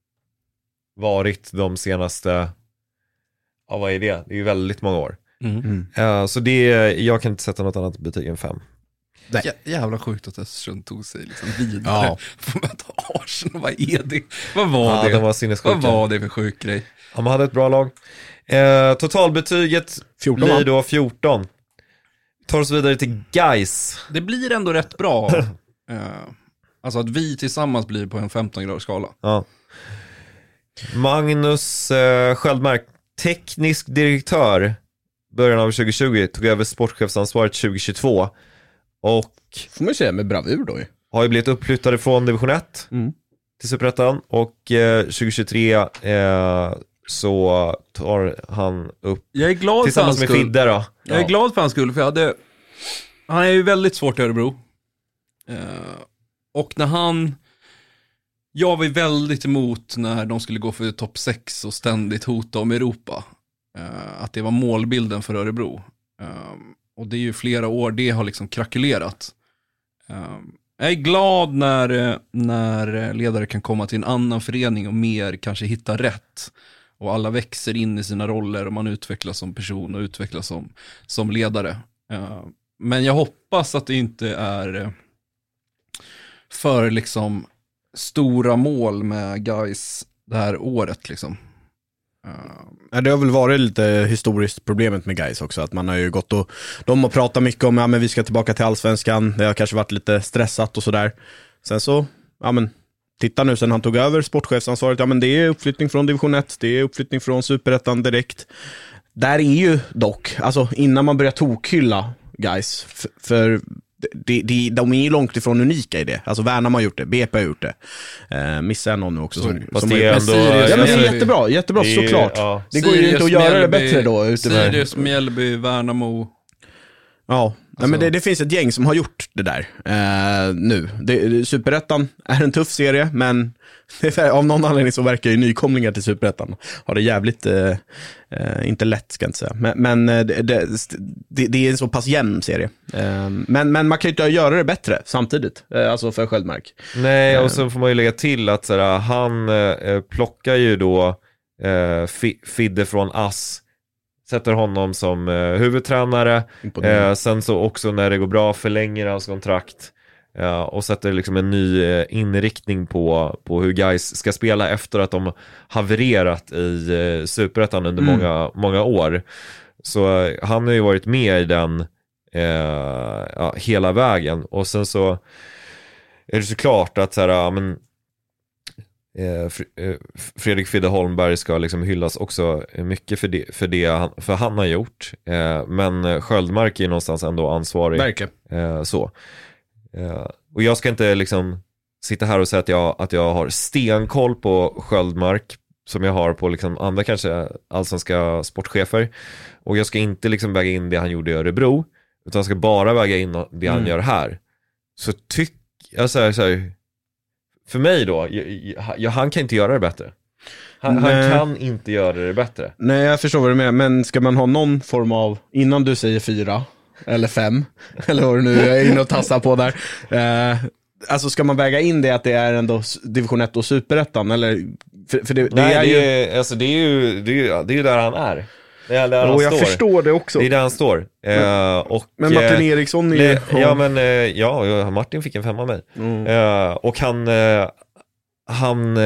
varit de senaste, ja vad är det? Det är ju väldigt många år. Mm. Mm. Uh, så det, jag kan inte sätta något annat betyg än fem. Jä- jävla sjukt att Östersund tog sig liksom vidare. Ja. Får möta Arsenal, vad är det? Vad var Ja, det? de var sinnessjuka. Vad var det för sjuk grej? Ja, man hade ett bra lag. Eh, totalbetyget fjorton, blir då fjorton. Tar oss vidare till Gais. Det blir ändå rätt bra. uh, alltså att vi tillsammans blir på en femton graders skala. Ja. Magnus eh, Sköldmark, teknisk direktör början av tjugo tjugo, tog över sportchefsansvaret tjugo tjugotvå och får man ju säga med bravur då ju. har ju blivit uppflyttade från division ett Mm. till Superettan och eh, tjugo tjugotre eh, så tar han upp Jag är glad tillsammans för med hans Fidde då. Jag är Ja. glad för hans skull, för jag hade... Han är ju väldigt svårt i Örebro. Uh, och när han... Jag var ju väldigt emot när de skulle gå för topp sex och ständigt hota om Europa. Uh, att det var målbilden för Örebro. Uh, och det är ju flera år det har liksom krackelerat. Uh, jag är glad när, när ledare kan komma till en annan förening och mer kanske hitta rätt. Och alla växer in i sina roller och man utvecklas som person och utvecklas som, som ledare. Uh, men jag hoppas att det inte är uh, för liksom stora mål med guys det här året liksom. Ja, det har väl varit lite historiskt problemet med guys också, att man har ju gått och de har pratat mycket om ja men vi ska tillbaka till allsvenskan, det har kanske varit lite stressat och sådär. Sen så, ja men titta nu sen han tog över sportchefsansvaret, ja men det är uppflyttning från division ett, det är uppflyttning från Superettan direkt. Där är ju dock, alltså innan man börjar tokhylla guys, för, för de, de, de är ju långt ifrån unika i det. Alltså Värnamo har gjort det, B P har gjort det. Eh, missar jag någon nu också som, Fast som det är har- ändå- Sirius, Ja men det är Mjällby. jättebra, jättebra Det är- såklart. ja. Det går ju inte att göra det bättre då ute med. Sirius, Mjällby, Värnamo. Ja, Alltså- men det, det finns ett gäng som har gjort det där eh, nu. Det, Superettan är en tuff serie, men av någon anledning så verkar ju nykomlingar till Superettan ha det jävligt, eh, eh, inte lätt ska jag inte säga, men, men eh, det, det, det är en så pass jämn serie. Eh, men, men man kan ju inte göra det bättre samtidigt, eh, alltså för Sköldmark. Nej, och så får man ju lägga till att sådär, han eh, plockar ju då eh, Fi- Fidde från Ass, sätter honom som eh, huvudtränare, eh, sen så också när det går bra förlänger hans kontrakt eh, och sätter liksom en ny eh, inriktning på, på hur guys ska spela efter att de havererat i eh, Superettan under Mm. många, många år. Så eh, han har ju varit med i den eh, ja, hela vägen, och sen så är det såklart att så här, ja, men Eh, Fredrik Fidde Holmberg ska liksom hyllas också mycket för det, för det han, för han har gjort, eh, men Sköldmark är någonstans ändå ansvarig. Verkligen. Eh, så. Eh, och jag ska inte liksom sitta här och säga att jag, att jag har stenkoll på Sköldmark som jag har på liksom andra kanske allsvenska sportchefer, och jag ska inte liksom väga in det han gjorde i Örebro, utan jag ska bara väga in det han Mm. gör här. Så tyck jag så här, så här, för mig då, jag, jag, han kan inte göra det bättre. Han, han Nej. kan inte göra det bättre. Nej, jag förstår vad du menar, men ska man ha någon form av, innan du säger fyra eller fem, eller vad du nu är inne och tassar på där, eh, alltså ska man väga in det att det är ändå division ett och Superettan, eller för, för det, det Nej, är det ju är, alltså, det är ju det är, ju- det är ju där han är. Det är där han och jag står. förstår det också. Det är där han står. Eh, och, Men Martin eh, Eriksson är det, ju... ja, men eh, ja, ja, Martin fick en femma av mig. Mm. Eh, och han eh, han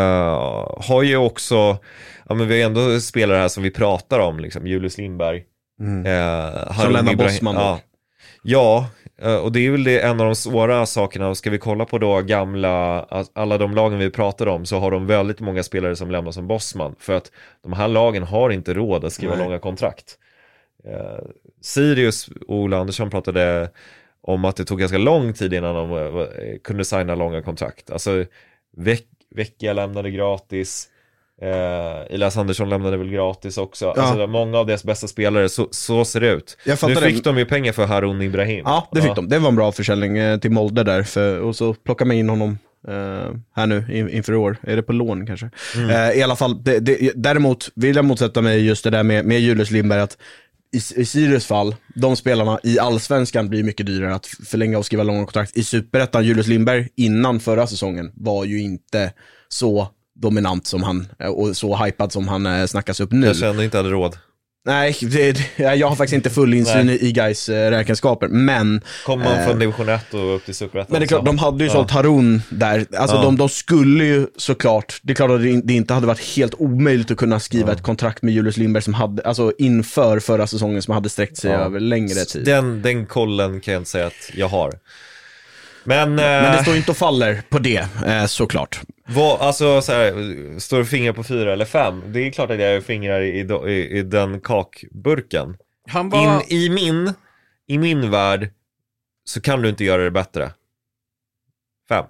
eh, har ju också, ja, men vi har ändå spelare här som vi pratar om, liksom Julius Lindberg. Mm. Eh, Som Lennart Ibrahim- Bossman då. ja. ja, eh, och det är väl det, en av de svåra sakerna. Ska vi kolla på då gamla, alla de lagen vi pratar om, så har de väldigt många spelare som lämnar som Bossman, för att de här lagen har inte råd att skriva Nej. långa kontrakt. eh, Sirius och Ola Andersson pratade om att det tog ganska lång tid innan de eh, kunde signa långa kontrakt. Alltså Veck, Vecchia lämnade gratis, eh, Elias Andersson lämnade väl gratis också. Ja. Alltså många av deras bästa spelare, så, så ser det ut. Jag Nu fattar fick det. de ju pengar för Harun Ibrahim. Ja, det fick de. Det var en bra försäljning eh, till Molde där, för, och så plockar man in honom eh, här nu in, inför i år. Är det på lån kanske? Mm. Eh, I alla fall, det, det, däremot vill jag motsätta mig just det där med, med Julius Lindberg, att i, i Sirius fall, de spelarna i allsvenskan blir mycket dyrare att förlänga och skriva långa kontrakt. I Superettan, Julius Lindberg innan förra säsongen var ju inte så dominant som han, och så hypad som han eh, snackas upp nu. Jag kände inte hade råd. Nej, det, jag har faktiskt inte full insyn i Gais äh, räkenskaper, men... Kommer man äh, från division ett och upp till Superettan? Men det är klart, de hade ju ja. sålt Harun där. Alltså ja. de, de skulle ju såklart, det är klart att det inte hade varit helt omöjligt att kunna skriva ja. ett kontrakt med Julius Lindberg som hade, alltså inför förra säsongen som hade sträckt sig ja. över längre tid. Den, den kollen kan jag inte säga att jag har. Men, men det står inte och faller på det, eh, såklart. Vad, alltså så här, står fingrar på fyra eller fem? Det är klart att jag fingrar i, i, i den kakburken. Han var... In, i, min, I min värld så kan du inte göra det bättre. Fem.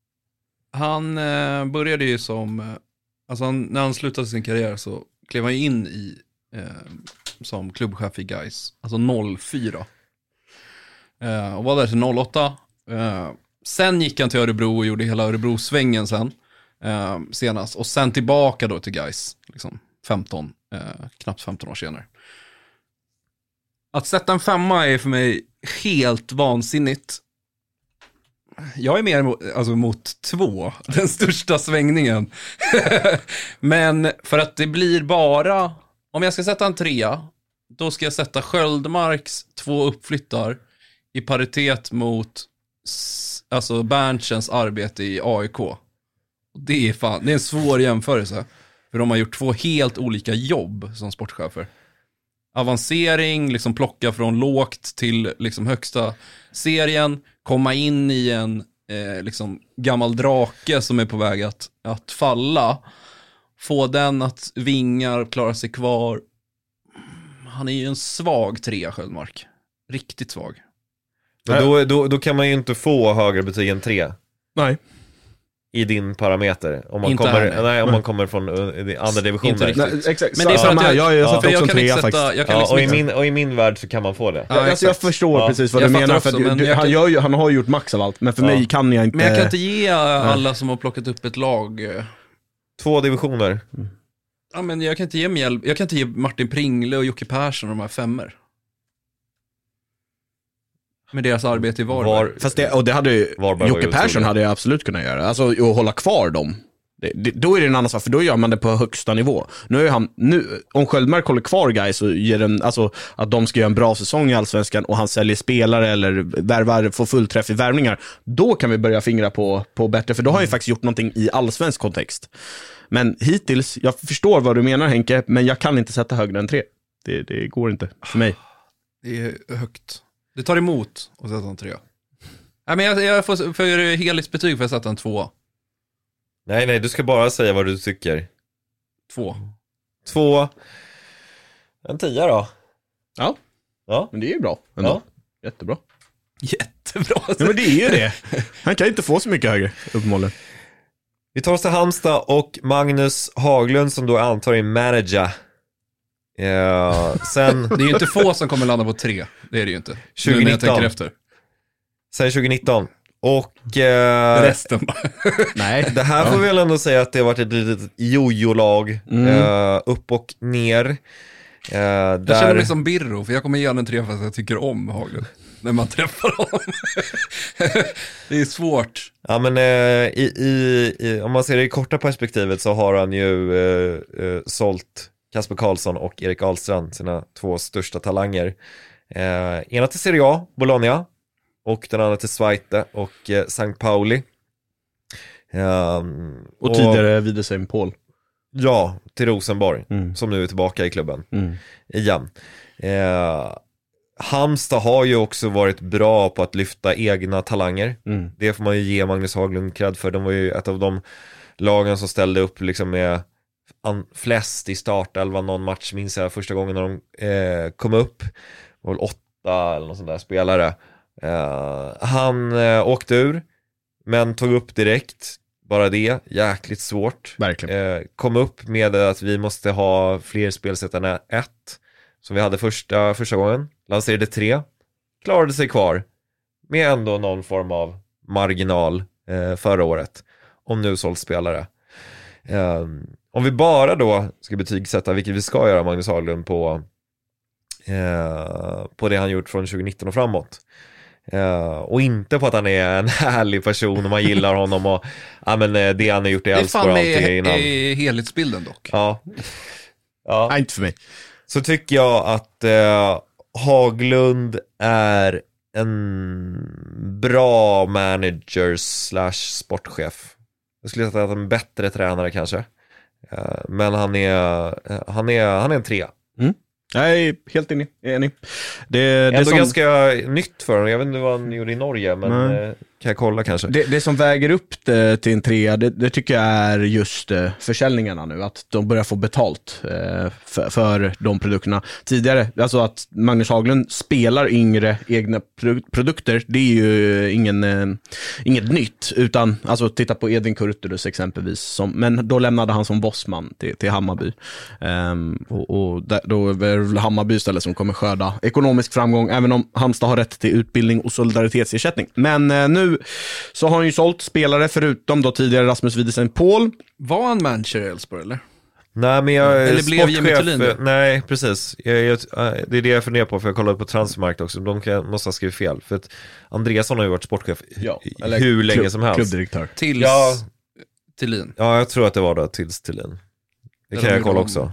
Han eh, började ju som... Eh, alltså han, när han slutade sin karriär så klev han in i eh, som klubbchef i Gais. Alltså noll fyra. Eh, och var där till noll åtta. Uh, sen gick han till Örebro och gjorde hela Örebro-svängen sen uh, senast, och sen tillbaka då till Gais liksom femton, uh, knappt femton år senare. Att sätta en femma är för mig helt vansinnigt. Jag är mer mot, alltså mot två, den största svängningen. Men för att det blir bara, om jag ska sätta en trea, då ska jag sätta Sköldmarks två uppflyttar i paritet mot alltså Berntjens arbete i A I K. Det är fan, det är en svår jämförelse. För de har gjort två helt olika jobb som sportchefer. Avancering, liksom plocka från lågt till liksom högsta serien, komma in i en eh, liksom gammal drake som är på väg att, att falla, få den att vingar, klara sig kvar. Han är ju en svag trea, Sköldmark. Riktigt svag. Men då, då, då kan man ju inte få högre betyg än tre. Nej. I din parameter. Om man, kommer, nej. Nej, om man kommer från uh, andra divisioner. Nej, exakt. Men det är för att jag, jag, jag, ja. jag kan inte sätta... Jag kan ja, liksom och, i min, och i min värld så kan man få det. Ja, alltså jag förstår ja. precis vad jag du menar. Också, för du, du, han, kan... gör ju, han har gjort max av allt. Men för ja. mig kan jag inte... Men jag kan inte ge alla som har plockat upp ett lag... Två divisioner. Mm. Ja, men jag kan inte ge Mjäl... Jag kan inte ge Martin Pringle och Jocke Persson de här femmer. Med deras arbete i Varberg. Var, Fast det, och det hade ju, Jocke Persson hade jag absolut kunnat göra. Alltså att hålla kvar dem. Det, det, då är det en annan sak, för då gör man det på högsta nivå. Nu är han, nu, om Sköldmark håller kvar guys och ger en, alltså att de ska göra en bra säsong i Allsvenskan och han säljer spelare eller värvar, får fullträff i värvningar, då kan vi börja fingra på, på bättre, för då har han ju faktiskt gjort någonting i allsvensk kontext. Men hittills, jag förstår vad du menar Henke, men jag kan inte sätta högre än tre. Det, det går inte för mig. Det är högt. Det tar emot att sätta en trea. Nej, men jag, jag får, för helhetsbetyg får jag sätta en två. Nej, nej, du ska bara säga vad du tycker. Två. Två. En tia då. Ja. Ja. Men det är ju bra ändå. Ja. Jättebra. Jättebra. Ja, men det är ju det. Han kan inte få så mycket högre, uppenbarligen. Vi tar oss till Halmstad och Magnus Haglund som då antar är manager. Ja, sen... Det är ju inte få som kommer landa på tre. Det är det ju inte. tjugonitton. Efter. Sen tjugonitton. Och... Eh, Resten. Nej. Det här får vi väl ändå säga att det har varit ett litet jojo-lag. Mm. Eh, upp och ner. Eh, där... Jag känner mig som Birro, för jag kommer ge en tre för att jag tycker om Haglund. När man träffar honom. Det är svårt. Ja, men eh, i, i, i, om man ser det i korta perspektivet så har han ju eh, eh, sålt Kasper Karlsson och Erik Ahlstrand, sina två största talanger. Eh, ena till Serie A, Bologna, och den andra till Schweiz och eh, Sankt Pauli. Eh, och, och tidigare vid Saint Paul. Ja, till Rosenborg, mm. som nu är tillbaka i klubben. Mm. Igen. Eh, Halmstad har ju också varit bra på att lyfta egna talanger. Mm. Det får man ju ge Magnus Haglund cred för. De var ju ett av de lagen som ställde upp liksom med an- flest i startelvan någon match, minns jag första gången när de eh, kom upp. Det var väl åtta eller någon sån där spelare. Eh, han eh, åkte ur, men tog upp direkt. Bara det, jäkligt svårt. Verkligen. Eh, kom upp med att vi måste ha fler spelsätt än ett, som vi hade första, första gången. Lanserade tre, klarade sig kvar med ändå någon form av marginal eh, förra året. Om nu sålt spelare. Eh, om vi bara då ska betygsätta, vilket vi ska göra, Magnus Haglund på, eh, på det han gjort från tjugonitton och framåt. Uh, och inte på att han är en härlig person och man gillar honom och ja, men, det han har gjort i Elfsborg. Det är fan med i helhetsbilden dock. Ja. Ja. Nej, inte för mig. så tycker jag att eh, Haglund är en bra manager slash sportchef. Jag skulle säga att han är en bättre tränare kanske. Uh, men han är, han är, han är en trea. Mm. Jag är helt enig. enig. Det, det Ändå som... ganska nytt för honom. Jag vet inte vad han gjorde i Norge, men mm. kan jag kolla kanske. Det, det som väger upp det till en trea, det, det tycker jag är just uh, försäljningarna nu. Att de börjar få betalt uh, för, för de produkterna. Tidigare, alltså att Magnus Haglund spelar yngre egna pro- produkter, det är ju ingen, uh, inget nytt. Utan, alltså titta på Edvin Kurtulus exempelvis. Som, men då lämnade han som bossman till, till Hammarby. Um, och, och där, då Hammarby istället som kommer skörda ekonomisk framgång, även om Halmstad har rätt till utbildning och solidaritetsersättning. Men eh, nu så har han ju sålt spelare förutom då tidigare Rasmus Widesen Paul. Var han manager i Elfsborg eller? Nej, men jag eller blev Jimmy Thulin? Nej, precis. Jag, jag, det är det jag funderar på, för jag kollade på Transfermarkt också. De kan, måste ha skrivit fel. För att Andreasson har ju varit sportchef ja, eller hur länge klubb, som helst. Klubbdirektör. Tills ja, Thulin. Ja, jag tror att det var då tills Thulin. Det kan jag kolla också.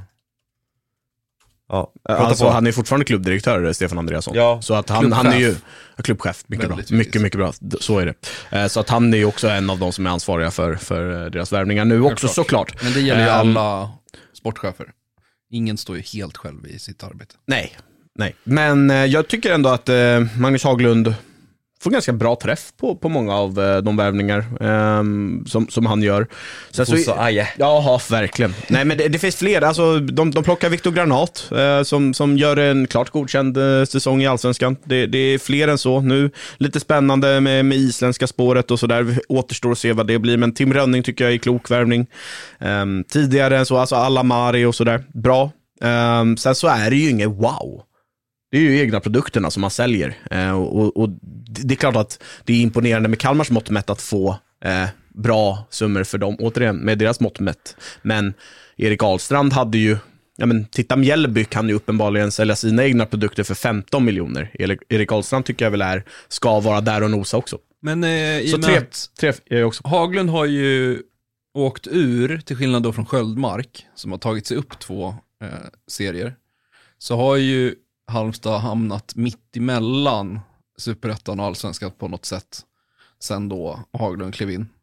Ja, alltså han är fortfarande klubbdirektör, Stefan Andreasson. Ja, så att han, han är ju klubbchef, mycket väldigt bra. Mycket, mycket bra, så är det. Så att han är ju också en av de som är ansvariga för, för deras värvningar nu också, klart. Såklart. Men det gäller ju alla sportchefer. Ingen står ju helt själv i sitt arbete. Nej, nej. Men jag tycker ändå att Magnus Haglund får ganska bra träff på, på många av de värvningar um, som, som han gör. Sen så, så, aj, ja, verkligen. Nej, men det, det finns fler. Alltså, de, de plockar Viktor Granat uh, som, som gör en klart godkänd uh, säsong i Allsvenskan. Det, det är fler än så nu. Lite spännande med, med isländska spåret och sådär. Återstår att se vad det blir. Men Tim Rönning tycker jag är klok värvning. Um, tidigare än så, alltså Alamari och sådär. Bra. Um, sen så är det ju inget wow. Det är ju egna produkterna som man säljer. Eh, och, och det är klart att det är imponerande med Kalmars mått mätt att få eh, bra summor för dem, återigen, med deras mått mätt. Men Erik Ahlstrand hade ju, ja men titta, Mjällby kan ju uppenbarligen sälja sina egna produkter för femton miljoner. Erik Ahlstrand tycker jag väl är, ska vara där och nosa också. Men eh, i så tre, tre är också. Haglund har ju åkt ur, till skillnad då från Sköldmark, som har tagit sig upp två eh, serier, så har ju Halmstad hamnat mitt emellan Superettan och Allsvenskan på något sätt sen då Haglund klev in.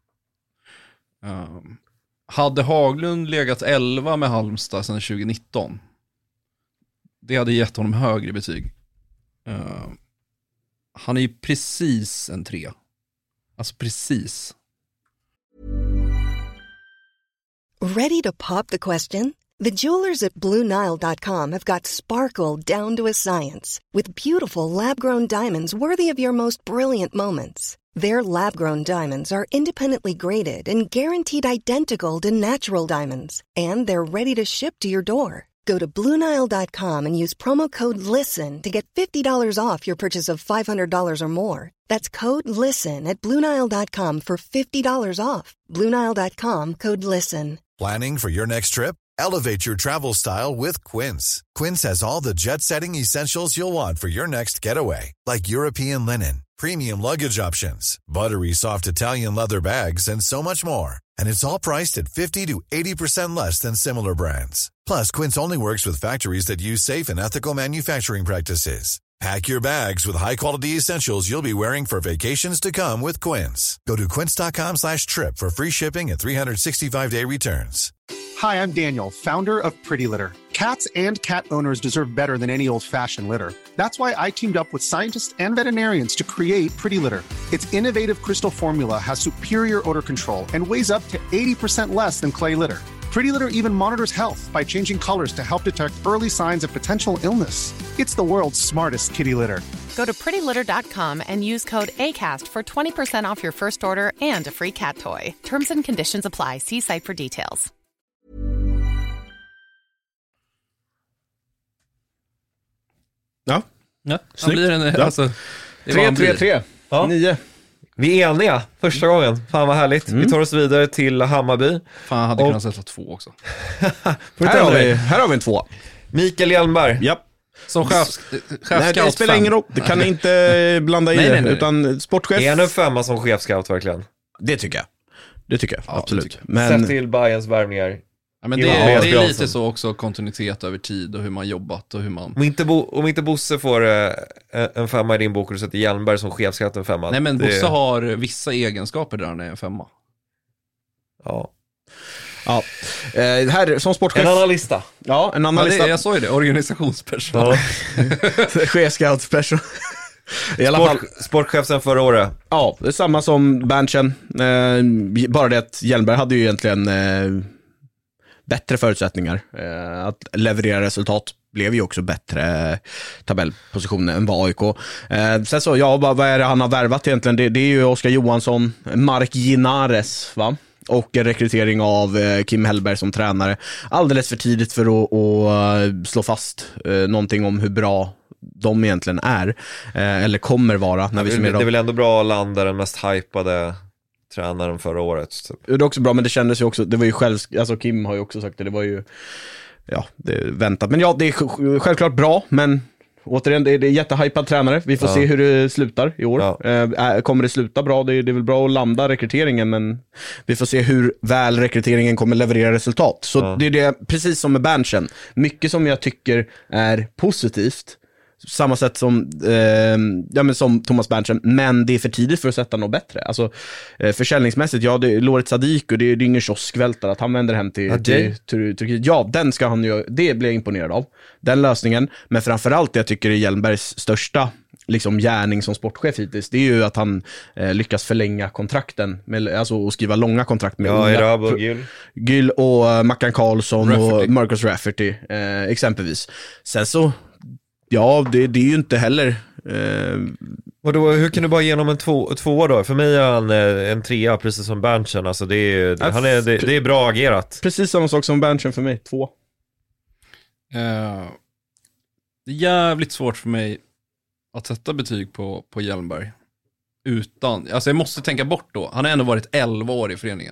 Um, hade Haglund legat elva med Halmstad sedan tjugonitton, det hade gett honom högre betyg. Uh, han är ju precis en tre. Alltså precis. Ready to pop the question? The jewelers at Blue Nile dot com have got sparkle down to a science with beautiful lab-grown diamonds worthy of your most brilliant moments. Their lab-grown diamonds are independently graded and guaranteed identical to natural diamonds, and they're ready to ship to your door. Go to Blue Nile dot com and use promo code LISTEN to get fifty dollars off your purchase of five hundred dollars or more. That's code LISTEN at Blue Nile dot com for fifty dollars off. Blue Nile dot com, code LISTEN. Planning for your next trip? Elevate your travel style with Quince. Quince has all the jet-setting essentials you'll want for your next getaway, like European linen, premium luggage options, buttery soft Italian leather bags, and so much more. And it's all priced at fifty to eighty percent less than similar brands. Plus, Quince only works with factories that use safe and ethical manufacturing practices. Pack your bags with high-quality essentials you'll be wearing for vacations to come with Quince. Go to quince dot com slash trip for free shipping and three sixty-five day returns. Hi, I'm Daniel, founder of Pretty Litter. Cats and cat owners deserve better than any old-fashioned litter. That's why I teamed up with scientists and veterinarians to create Pretty Litter. Its innovative crystal formula has superior odor control and weighs up to eighty percent less than clay litter. Pretty Litter even monitors health by changing colors to help detect early signs of potential illness. It's the world's smartest kitty litter. Go to pretty litter dot com and use code ACAST for twenty percent off your first order and a free cat toy. Terms and conditions apply. See site for details. Ja, ja. Han blir en, ja. Alltså, tre tre tre. Ja. nio. Vi är eniga första gången. Fan vad härligt. Mm. Vi tar oss vidare till Hammarby. Fan, jag hade och... kunnat sätta två också. här, har vi, här har vi en två. Mikael Hjelmberg. Japp. Som chef, chef Nej, det spelar ingen roll. Du kan inte blanda i nej, nej, nej. det. Utan sportchef. Är han en femma som chefscout verkligen? Det tycker jag. Det tycker jag, ja, absolut. Tycker jag. Men... Sett till Bayerns värvningar. Ja, men det, är, det är lite så också, kontinuitet över tid och hur man jobbat och hur man... Om inte, Bo, om inte Bosse får eh, en femma i din bok och du sätter Hjelmberg som chefskatt en femma. Nej, men det... Bosse har vissa egenskaper där han är en femma. Ja. Ja, eh, här som sportchef. En annan lista. Ja, en annan ja, lista. Det, jag sa ju det, organisationspersonal. Ja. Chefscoutsperson. I alla Sport, fall. Sportchef sen förra året. Ja, det är samma som Berntsen. Eh, bara det att Hjelmberg hade ju egentligen eh, bättre förutsättningar. Eh, att leverera resultat blev ju också bättre eh, tabellpositioner än vad A I K. Eh, sen så, ja, vad, vad är det han har värvat egentligen? Det, det är ju Oskar Johansson, Mark Ginares, va? Och en rekrytering av eh, Kim Hellberg som tränare. Alldeles för tidigt för att, att slå fast eh, någonting om hur bra de egentligen är, eh, eller kommer vara när vi det, det är väl ändå bra att landa den mest hypade tränaren förra året typ. Det är också bra, men det kändes ju också, det var ju själv, alltså Kim har ju också sagt det, det var ju ja, det är väntat, men ja, det är självklart bra, men återigen, det är, det är jättehypad tränare. Vi får ja. se hur det slutar i år. Ja. Eh, kommer det sluta bra? Det är, det är väl bra att landa rekryteringen, men vi får se hur väl rekryteringen kommer leverera resultat. Så ja. det är det, precis som med Berntsen. Mycket som jag tycker är positivt, samma sätt som eh, ja, men som Thomas Berntsen, men det är för tidigt för att sätta något bättre. Alltså eh, försäljningsmässigt, ja, det är Loret Sadiku, det är, det är ingen kioskvältare att han vänder hem till, okay. till, till Turkiet. Ja, den ska han ju, det blir jag imponerad av, den lösningen. Men framförallt det jag tycker är Hjelmbergs största liksom gärning som sportchef hittills, det är ju att han eh, lyckas förlänga kontrakten med, alltså och skriva långa kontrakt med ja, Irab och Gyll. Gyll och uh, Mackan Karlsson Rafferty. Och Marcus Rafferty eh, exempelvis. Sen så ja, det, det är ju inte heller... Eh... Och då, hur kan du bara ge honom en två, två då? För mig är han en trea, precis som Berntsen. Alltså det, är, han är, det, det är bra agerat. Precis samma sak som Berntsen för mig, två. Uh, det är jävligt svårt för mig att sätta betyg på, på Hjelmberg. Utan, alltså jag måste tänka bort då. Han har ändå varit elva år i föreningen.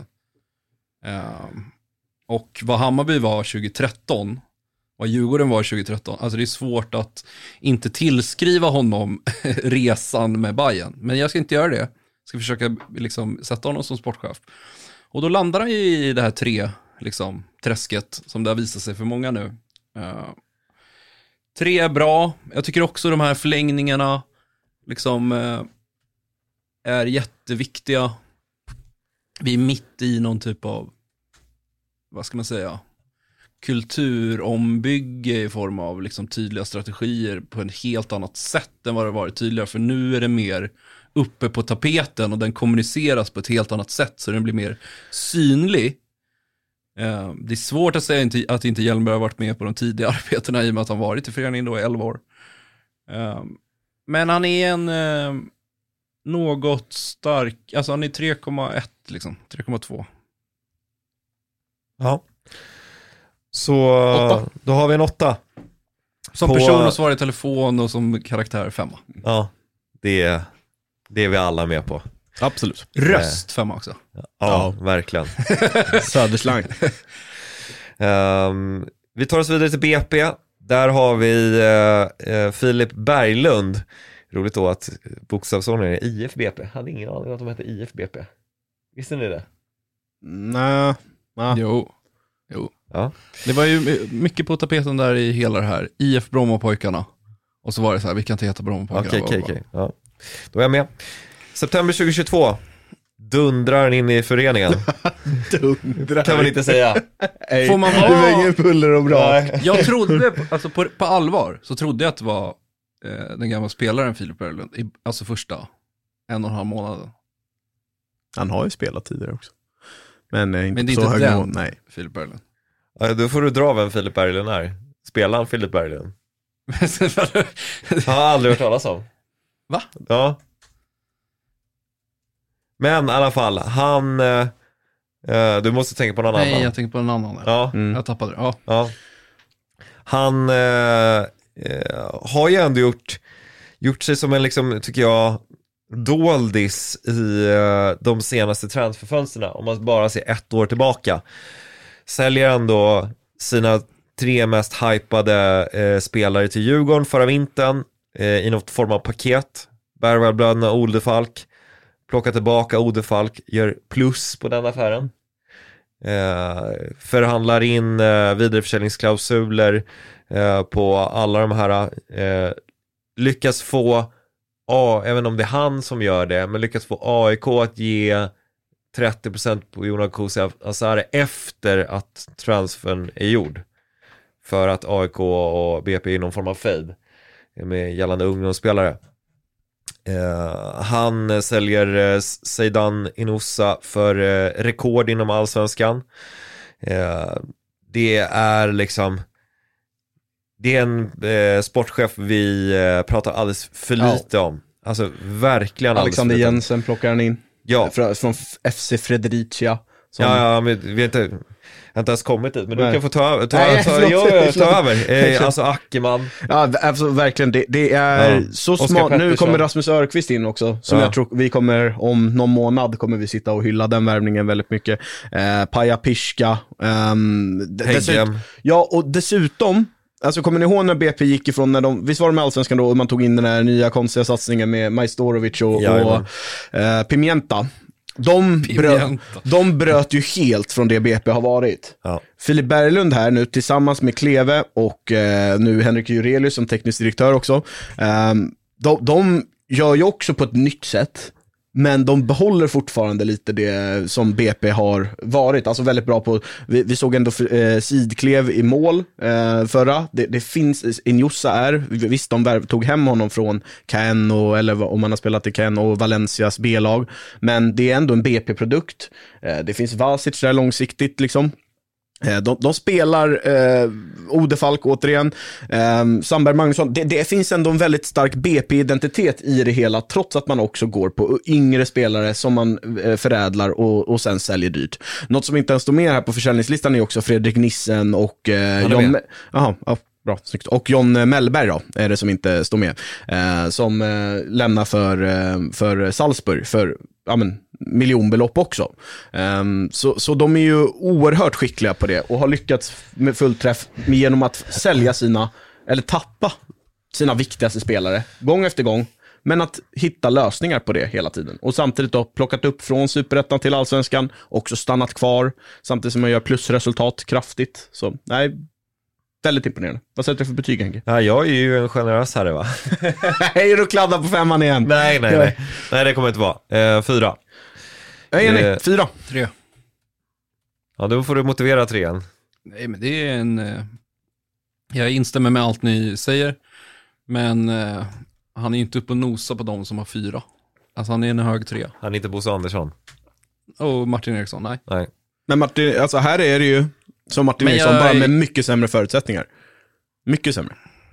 Uh, och vad Hammarby var tjugo-tretton... vad Djurgården var tjugo-tretton. Alltså det är svårt att inte tillskriva honom resan med Bayern. Men jag ska inte göra det. Jag ska försöka liksom sätta honom som sportchef. Och då landar han i det här tre liksom, träsket som det har visat sig för många nu. Uh, tre är bra. Jag tycker också de här förlängningarna liksom uh, är jätteviktiga. Vi är mitt i någon typ av, vad ska man säga, kulturombygge i form av liksom tydliga strategier på en helt annat sätt än vad det varit tidigare. För nu är det mer uppe på tapeten och den kommuniceras på ett helt annat sätt så den blir mer synlig. Eh, det är svårt att säga att inte Hjelmberg har varit med på de tidiga arbetena i och med att han varit i föreningen då i elva år. Eh, men han är en eh, något stark, alltså han är tre komma ett liksom, tre komma två. Ja. Så åtta. Då har vi en åtta. Som på... person och svarar i telefon och som karaktär femma. Ja, det är, det är vi alla med på. Absolut. Röst femma också. Ja, ja. Verkligen. Söderslang. um, vi tar oss vidare till B P. Där har vi uh, uh, Filip Berglund. Roligt då att bokstavsordningen är I F B P. Hade ingen aning att de heter I F B P. Visste ni det? Nej. Nah. Jo. Jo. Ja. Det var ju mycket på tapeten där i hela det här I F Brommapojkarna. Och så var det så här, vi kan inte heta Brommapojkarna. Okej, okej, okej. Ja. Då är jag med. September tjugohundratjugotvå. Dundrar in i föreningen. Dundrar. Kan man inte säga. Får man vara... Det var ingen puller och bra. Jag trodde, alltså på, på allvar, så trodde jag att det var eh, den gamla spelaren Filip Berglund. I, alltså första en och en halv månad. Han har ju spelat tidigare också. Men, eh, inte Men det är så inte hög den mål, nej. Filip Berglund. Ja, då får du dra vem Filip Berglund är. Spelar han Filip Berglund? Jag har aldrig hört talas om. Va? Ja. Men i alla fall, han... Eh, du måste tänka på någon Nej, annan. Nej, jag tänker på en annan. Ja. Mm. Jag tappade det. Ja. Ja. Han eh, eh, har ju ändå gjort, gjort sig som en, liksom, tycker jag, doldis i eh, de senaste transferfönsterna. Om man bara ser ett år tillbaka. Säljer ändå sina tre mest hypade eh, spelare till Djurgården förra vintern eh, i något form av paket. Bergvallblödna Odefalk. Plockar tillbaka Odefalk, gör plus på den affären. eh, förhandlar in eh, vidareförsäljningsklausuler eh, på alla de här, eh, lyckas få A, även om det är han som gör det, men lyckas få A I K att ge trettio procent på Jonas Kusi Asare efter att transfern är gjord. För att A I K och B P är någon form av fade med gällande ungdomsspelare. Uh, han säljer uh, Seidan Inoussa för uh, rekord inom allsvenskan. Uh, det är liksom det är en uh, sportchef vi uh, pratar alldeles för lite ja. om. Alltså verkligen Alexander Jensen plockar han in. Ja. Från, från F C Fredericia. Som... Ja, ja, men vi har inte, jag har inte ens kommit dit. Men Nej. du kan få ta, ta, Nej, ta, ta, ta, ta över. Eh, alltså Ackerman. Ja, alltså verkligen. Det, det är ja. så smart. Nu kommer Rasmus Örqvist in också. Som ja. jag tror vi kommer, om någon månad kommer vi sitta och hylla den värvningen väldigt mycket. Eh, Paja Piska. Um, dessutom, ja, och dessutom alltså kommer ni ihåg när B P gick ifrån när de, visst var de allsvenskan då och man tog in den här nya konstiga satsningen med Majstorovic och, och eh, Pimienta. De, bröt, de bröt ju helt från det B P har varit. Ja. Filip Berglund här nu tillsammans med Kleve och eh, nu Henrik Jurelius som teknisk direktör också. Eh, de, de gör ju också på ett nytt sätt. Men de behåller fortfarande lite det som B P har varit. Alltså väldigt bra på, vi, vi såg ändå eh, Sidklev i mål eh, förra. Det, det finns, Inoussa är, visst de värv, tog hem honom från Caen och, eller om man har spelat i Caen och Valencias B-lag. Men det är ändå en B P-produkt. Eh, det finns Vasic där långsiktigt liksom. De, de spelar eh, Ode Falk återigen, eh, Sandberg Magnusson. Det, det finns ändå en väldigt stark B P-identitet i det hela, trots att man också går på yngre spelare som man eh, förädlar och, och sen säljer dyrt. Något som inte ens står med här på försäljningslistan är också Fredrik Nissen och eh, John, aha, ja, bra, snyggt. Och John Mellberg då, är det som inte står med, eh, som eh, lämnar för, eh, för Salzburg för ja, men, miljonbelopp också. Um, så, så de är ju oerhört skickliga på det och har lyckats med fullträff genom att sälja sina, eller tappa sina viktigaste spelare gång efter gång, men att hitta lösningar på det hela tiden. Och samtidigt då plockat upp från Superettan till Allsvenskan, också stannat kvar samtidigt som man gör plusresultat kraftigt. Så nej, väldigt imponerande. Vad sätter du för betyg, Henke? Ja, jag är ju en generös herre, va? Hej, du kladdar på femman igen. Nej, nej, nej. Nej, det kommer inte vara. Eh, fyra. Jag är enig. Eh, fyra. Tre. Ja, då får du motivera trean. Nej, men det är en... Eh, jag instämmer med allt ni säger. Men eh, han är ju inte uppe och nosa på dem som har fyra. Alltså han är en hög tre. Han är inte Bosse Andersson. Och Martin Eriksson, nej. Nej. Men Martin, alltså här är det ju som Martin Eriksson, jag... bara med mycket sämre förutsättningar. Mycket sämre.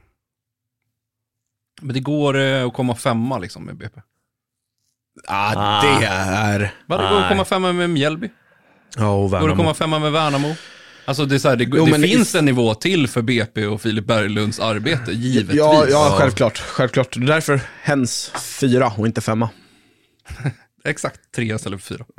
Men det går eh, att komma femma liksom med B P. Ah, ah. det är... Vad det går att komma femma med Mjällby? Oh, går att komma femma med Värnamo? Alltså det, är så här, det, jo, det finns i... en nivå till för B P och Filip Berglunds arbete, givetvis. Ja, ja självklart. självklart. Därför hens fyra och inte femma. Exakt, tre istället för fyra.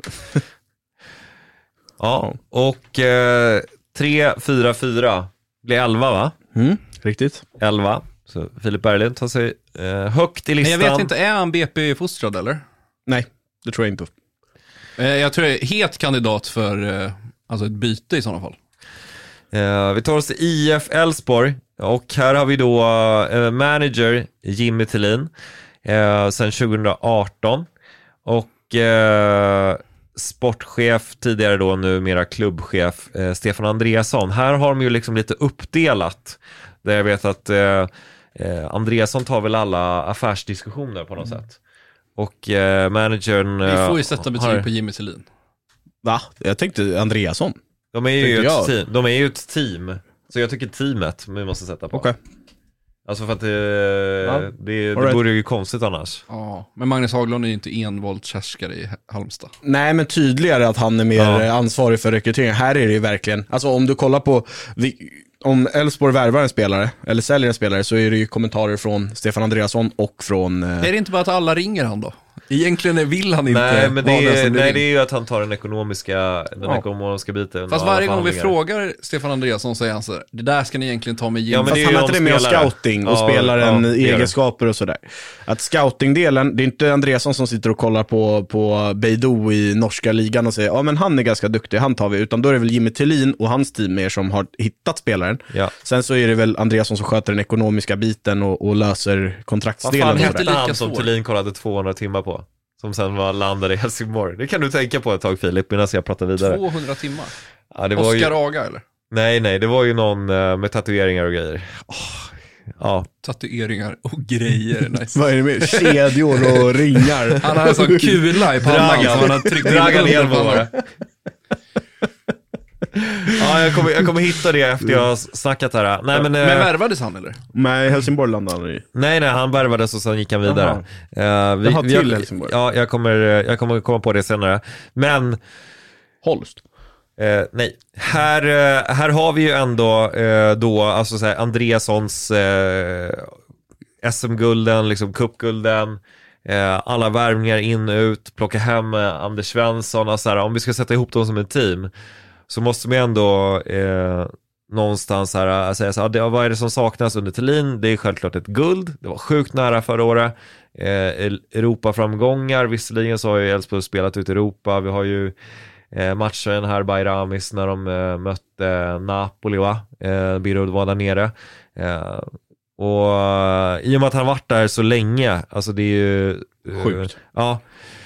Ja, och eh, tre, fyra, fyra blir elva, va? Mm, riktigt. elva. Så Filip Berglund tar sig eh, högt i listan. Men jag vet inte, är han B P-fostrad eller? Nej, det tror jag inte. Eh, jag tror jag är het kandidat för eh, alltså ett byte i sådana fall. Eh, vi tar oss till I F Elfsborg. Och här har vi då eh, manager Jimmy Tillin eh, sedan tjugo arton. Och eh, sportchef tidigare då, numera klubbchef eh, Stefan Andreasson. Här har de ju liksom lite uppdelat. Där jag vet att eh, eh, Andreasson tar väl alla affärsdiskussioner på något mm. sätt. Och eh, managern... Vi får ju sätta betyg har... på Jimmy Tillin. Va? Jag tänkte Andreasson. De är ju ett team. De är ju ett team. Så jag tycker teamet vi måste sätta på. Okej. Okay. Alltså för att det, ja. det, det right. vore ju konstigt annars. Ja, men Magnus Haglund är ju inte envåldshärskare i Halmstad. Nej, men tydligare att han är mer ja. ansvarig för rekryteringen. Här är det ju verkligen, alltså om du kollar på, vi, om Elfsborg värvar en spelare eller säljer en spelare, så är det ju kommentarer från Stefan Andreasson och från... Eh... Är det inte bara att alla ringer han då? Egentligen vill han inte. Nej, men det är, nej, det det är ju att han tar den ekonomiska, den ja. ekonomiska biten. Fast varje gång vi frågar Stefan Andreasson säger han så här, det där ska ni egentligen ta med Jim. Ja, men Fast han har inte det med scouting och ja, spelaren ja, egenskaper och sådär. Att scoutingdelen, det är inte Andreasson som sitter och kollar på, på Beidou i norska ligan och säger, ja men han är ganska duktig, han tar vi. Utan då är det väl Jimmy Tillin och hans team mer som har hittat spelaren. Ja. Sen så är det väl Andreasson som sköter den ekonomiska biten och, och löser kontraktsdelen. Vad fan hette han som Tillin kollade tvåhundra timmar på? Som sen var landade i Helsingborg. Det kan du tänka på ett tag, Filip, medan jag pratar vidare. tvåhundra timmar? Ja, det var Oscar ju... Aga, eller? Nej, nej, det var ju någon uh, med tatueringar och grejer. Oh, ja. Tatueringar och grejer, nice. Vad är det med? Kedjor och ringar. Han har en sån kula i pannan som han har tryckt Dragan igen på bara. Ja, jag kommer, jag kommer hitta det efter jag har snackat här. Nej, men, men värvades han eller? Nej, Helsingborg landade han i. Nej, nej, han värvades och sen gick han vidare. Uh, vi, Jaha, till jag, Helsingborg. Ja, jag kommer, jag kommer komma på det senare. Men Holst. Uh, nej, här, uh, här har vi ju ändå uh, då, alltså så här, Andreassons uh, S M-gulden, liksom cupgulden. Uh, alla värvningar in och ut, plocka hem uh, Anders Svensson och så här, om vi ska sätta ihop dem som ett team så måste man ändå eh, någonstans här säga så här, det, vad är det som saknas under Thelin? Det är självklart ett guld. Det var sjukt nära förra året. Eh, Europa-framgångar. Visserligen så har ju Elfsborg spelat ut Europa. Vi har ju eh, matchen här Bayramis när de eh, mötte Napoli, va? Eh, Birud var där nere. Eh, och uh, i och med att han varit där så länge, alltså det är ju uh, sjukt. Ja.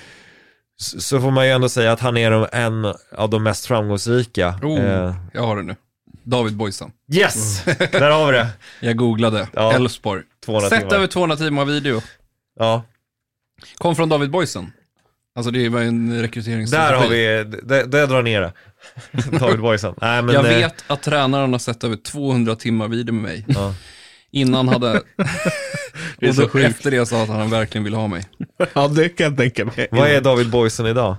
Så får man ju ändå säga att han är en av de mest framgångsrika. Oh, eh. Jag har det nu. David Boysen. Yes! Där har vi det. Jag googlade. Ja. Elfsborg. Sett över tvåhundra timmar video. Ja. Kom från David Boysen. Alltså det var en rekryteringsstrategi. Där har vi, det, det drar ner det. David Boysen. Nej, men jag det... vet att tränaren har sett över tvåhundra timmar video med mig. Ja. Innan hade... och då efter det sa att han verkligen ville ha mig. Ja, det kan jag tänka mig. Vad är David Boysen idag?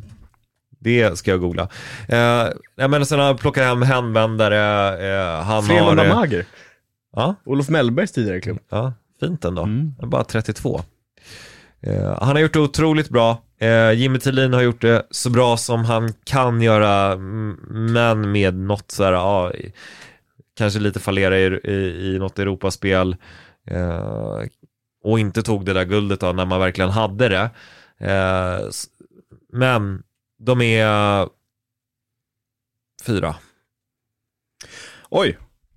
Det ska jag googla. Eh, jag menar, sen har han plockat hem hänvändare. Eh, han Fremanda har... Mager. Ja. Olof Mellbergs tidigare klubb. Ja, fint ändå. Mm. Bara trettiotvå. Eh, han har gjort det otroligt bra. Eh, Jimmy Tillin har gjort det så bra som han kan göra, men med något så här, ja, kanske lite fallera i, i, i något Europaspel. Eh, och inte tog det där guldet då, när man verkligen hade det. Eh, men de är fyra. Oj.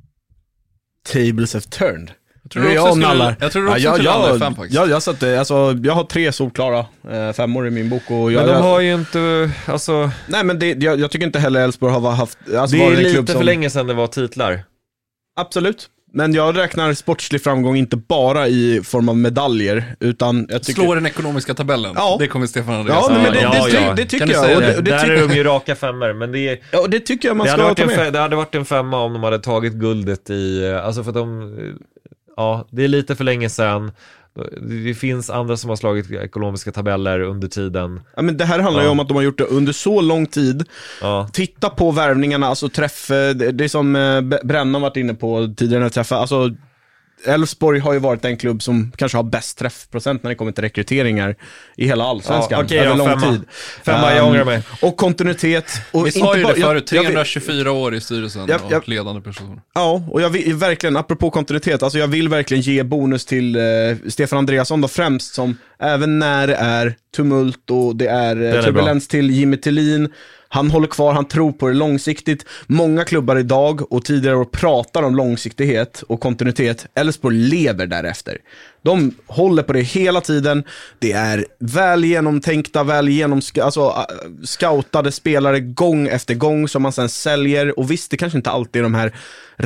Tables have turned. Jag tror du också skulle, jag tror du också ja, skulle jag, fem faktiskt. Ja, jag, satt, alltså, jag har tre solklara eh, femmor i min bok. Och jag, men de jag, har ju inte, alltså... Nej, men det, jag, jag tycker inte heller Elfsborg har haft... Alltså, det är var lite klubb för som... länge sedan det var titlar. Absolut. Men jag räknar sportslig framgång inte bara i form av medaljer, utan jag tycker... Slå den ekonomiska tabellen. Ja. Det kommer Stefan Andreas. Ja, men det, ja, det, ja. det, det tycker jag. Och det, och det där tycker... är de ju raka femmor, men det är... Ja, det tycker jag man det ska hade ta med. Fe- det hade varit en femma om de hade tagit guldet i... Alltså för att de... Ja, det är lite för länge sedan. Det finns andra som har slagit ekonomiska tabeller under tiden. Ja, men det här handlar ja. ju om att de har gjort det under så lång tid. Ja. Titta på värvningarna, alltså träff, det är som Brännan varit inne på tidigare träffar. Alltså Elfsborg har ju varit en klubb som kanske har bäst träffprocent när det kommer till rekryteringar i hela allsvenskan. Ja, okay, över ja, lång femma. tid. Femma, um, jag ångrar mig. Och kontinuitet. Och vi sa ju bara, det förut, jag, trehundratjugofyra jag, år i styrelsen jag, jag, och ledande personer. Ja, och jag vill verkligen, apropå kontinuitet, alltså jag vill verkligen ge bonus till eh, Stefan Andreasson då främst, som även när det är tumult och det är eh, turbulens till Jimmy Tillin. Han håller kvar, han tror på det långsiktigt. Många klubbar idag och tidigare år pratar om långsiktighet och kontinuitet. Elfsborg lever därefter. De håller på det hela tiden. Det är väl genomtänkta, väl genom, alltså, scoutade spelare gång efter gång som man sen säljer. Och visst, det kanske inte alltid är de här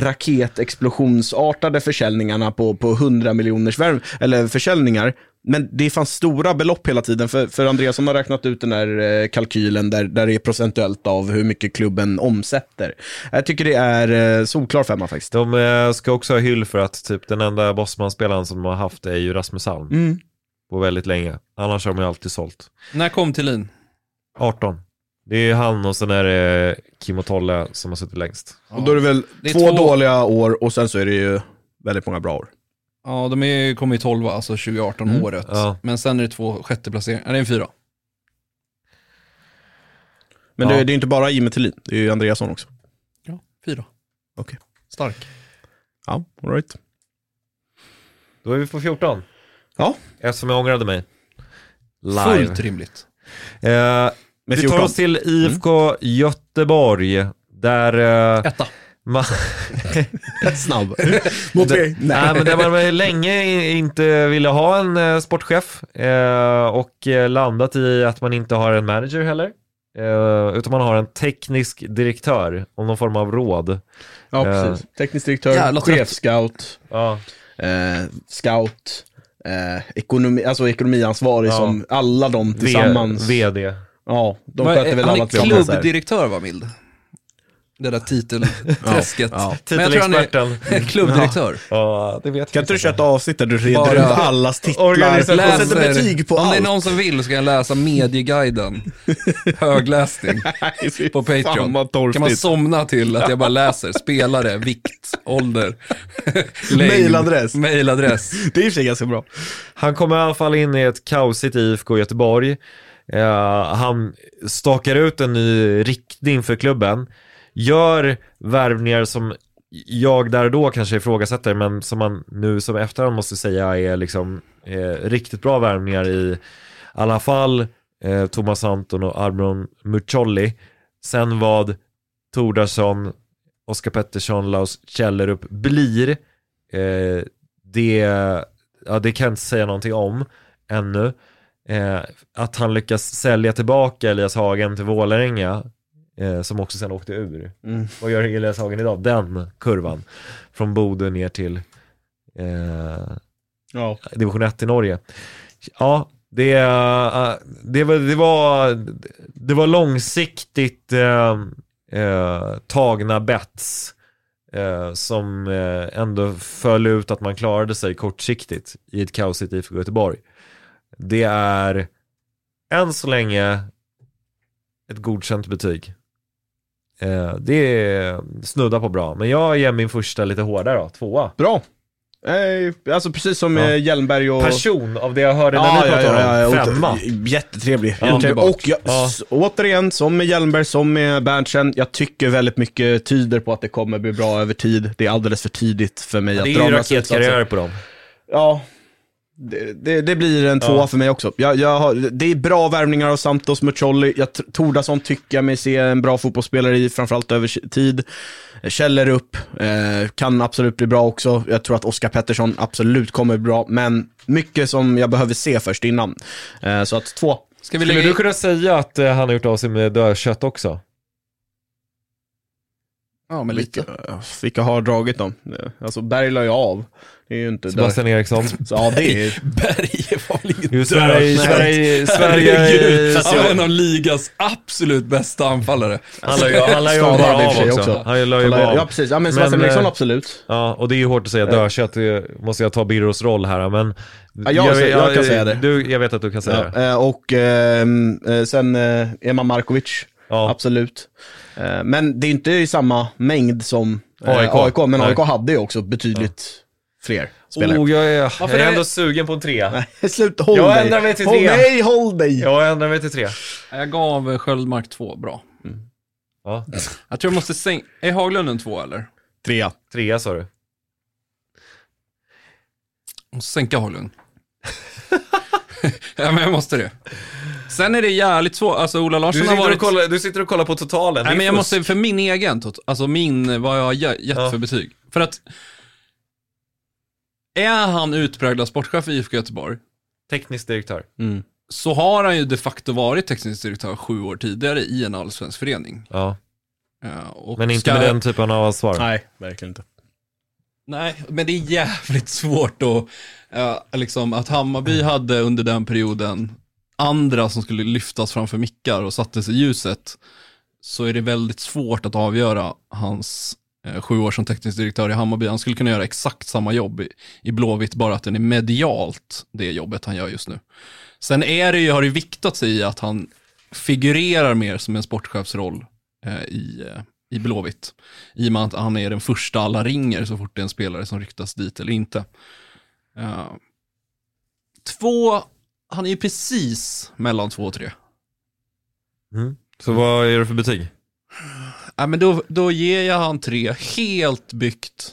raketexplosionsartade försäljningarna på, på hundra miljoners värv, eller försäljningar. Men det fanns stora belopp hela tiden, för, för Andreas som har räknat ut den här eh, kalkylen där, där det är procentuellt av hur mycket klubben omsätter. Jag tycker det är eh, solklar femma faktiskt. De eh, ska också ha hyll för att typ den enda Bosman-spelaren som de har haft är ju Rasmus Alm. Mm. På väldigt länge. Annars har de ju alltid sålt. När kom Tillin? arton. Det är han och sen är det Kim och Tolle som har suttit längst. Och då är det väl det är två, två dåliga år och sen så är det ju väldigt många bra år. Ja, de är, kommer i tolva, alltså tjugo arton mm. året. Ja. Men sen är det två sjätte placeringar. Är det en fyra? Men ja. det, det är inte bara Jimmy Tillin, det är ju Andreasson också. Ja, fyra. Okej. Okay. Stark. Ja, all right. Då är vi på fjorton. Ja. Eftersom jag ångrade mig. Live. Fullt rimligt. Eh, vi tar oss till I F K mm. Göteborg. Där... Eh, Etta. Man... Snabb. Mot det, nej, men där man länge inte ville ha en uh, sportchef uh, och uh, landat i att man inte har en manager heller. Uh, utan man har en teknisk direktör och någon form av råd. Ja, precis. Uh, teknisk direktör, chefscout, ja. uh, scout, uh, ekonomi, alltså ekonomiansvarig ja. som alla de tillsammans. V D. Ja, de sköter väl alla tre. Han är klubbdirektör, var mild. Det där titelträsket. Ja, ja. Titelexperten. Klubbdirektör. Ja, det vet kan inte du köra ett avsnitt där du reder ut allas titlar och sätter betyg på om allt? Om det är någon som vill så kan jag läsa medieguiden. Högläsning på Patreon. Kan man somna till att jag bara läser spelare, vikt, ålder, mailadress. Mailadress. Det är i och för sig ganska bra. Han kommer i alla fall in i ett kaosigt I F K Göteborg. Uh, han stakar ut en ny riktning för klubben. Gör värvningar som jag där och då kanske ifrågasätter, men som man nu som efterhand måste säga är liksom eh, riktigt bra värvningar i alla fall eh, Thomas Anton och Arbron Muccioli. Sen vad Tordarsson, Oskar Pettersson, Laus Källerup blir eh, det, ja, det kan jag inte säga någonting om ännu. Eh, att han lyckas sälja tillbaka Elias Hagen till Vålerenga, Eh, som också sen åkte ur. Mm. Vad gör Elias Hagen idag? Den kurvan. Från Bodø ner till eh, ja. division ett i Norge. Ja, det, uh, det, var, det, var, det var långsiktigt uh, uh, tagna bets uh, som uh, ändå föll ut att man klarade sig kortsiktigt i ett kaosigt I F K Göteborg. Det är än så länge ett godkänt betyg. Eh, det är snudda på bra. Men jag ger min första lite hårdare då, tvåa. Bra. Eh, alltså precis som ja. Hjelmberg och... Person av det jag hörde när ja, vi pratade ja, ja, ja, om. Femma. Jättetrevlig. Ja, Jättetrevlig. Och jag, ja. s- återigen, som med Hjelmberg, som med Berntsen, jag tycker väldigt mycket tyder på att det kommer bli bra över tid. Det är alldeles för tidigt för mig ja, att dra några slutsatser. Det är ju raketkarriär på dem. Ja. Det, det, det blir en tvåa ja. för mig också. Jag, jag har, det är bra värvningar av Santos Muccioli. Jag Tordarsson tycker jag mig se en bra fotbollsspelare i, framförallt över tid. Källerup eh, kan absolut bli bra också. Jag tror att Oskar Pettersson absolut kommer bli bra. Men mycket som jag behöver se först innan. Eh, så att två. Ska vi lägga... Skulle du kunna säga att eh, han har gjort av sig med dödkött också? Ja, men lite. Vilka har dragit dem? Alltså Berg la ju av. Det är ju inte Sebastian där. Eriksson. Så, ja, det är... Berg var väl ingen död. Sverige, Sverige, Sverige, han var en av ligas absolut bästa anfallare. Han la ju, han la ju av också. också. Han la ju av. Ja, precis. Ja, men Sebastian Eriksson absolut. Ja, och det är ju hårt att säga dödkött. Måste jag ta Birros roll här, men... Ja, jag, jag, jag kan säga det. Du, jag vet att du kan säga ja, det. Och eh, sen eh, Ema Markovic. Ja. Absolut. Eh, men det är inte i samma mängd som eh, A I K. A I K. Men A I K hade ju också betydligt ja. fler spelare. Oh, jag är, jag är ändå sugen på en tre. Nej, slut, håll jag dig. ändrar mig till håll, tre. Nej, håll dig. Jag ändrar mig till tre. Jag gav Sköldmark två, bra. Mm. Ja. Jag tror jag måste sänka. Är Haglund en två eller? Trea. Trea sa du. Jag måste sänka Haglund. Ja, men jag måste det. Sen är det jävligt svårt. Alltså Ola Larsson du har varit... Och kollar, du sitter och kollar på totalen. Nej, men jag måste för min egen, alltså min, vad jag har gett ja. för betyg. För att är han utpräglad sportchef i I F K Göteborg, teknisk direktör, mm. så har han ju de facto varit teknisk direktör sju år tidigare i en allsvensk förening. Ja. Ja, och men inte ska... med den typen av ansvar. Nej, verkligen inte. Nej, men det är jävligt svårt att, ja, liksom, att Hammarby hade under den perioden andra som skulle lyftas framför mickar och sattes i ljuset, så är det väldigt svårt att avgöra hans eh, sju år som teknisk direktör i Hammarby. Han skulle kunna göra exakt samma jobb i, i Blåvitt, bara att den är medialt det jobbet han gör just nu. Sen är det ju, har det viktat sig i att han figurerar mer som en sportchefsroll eh, i, eh, i Blåvitt. I och med att han är den första alla ringer så fort det är en spelare som ryktas dit eller inte. Uh, två, han är ju precis mellan två och tre. Mm. Så vad är det för betyg? Ja, men då, då ger jag han tre, helt byggt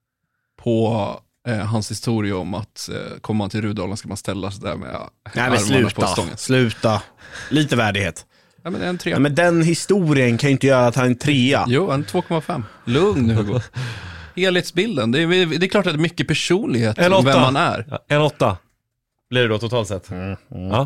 på eh, hans historia om att eh, kommer man till Rudalen ska man ställa sig där med Nej, men sluta, sluta. Lite värdighet. Ja, men en tre. Ja, men den historien kan ju inte göra att han är en trea. Jo, en två komma fem. Lugn nu, Hugo. Helhetsbilden. Det är, det är klart att det är mycket personlighet en om åtta. vem man är. Ja, en åtta blir det då totalt sett. Mm, mm. Ja.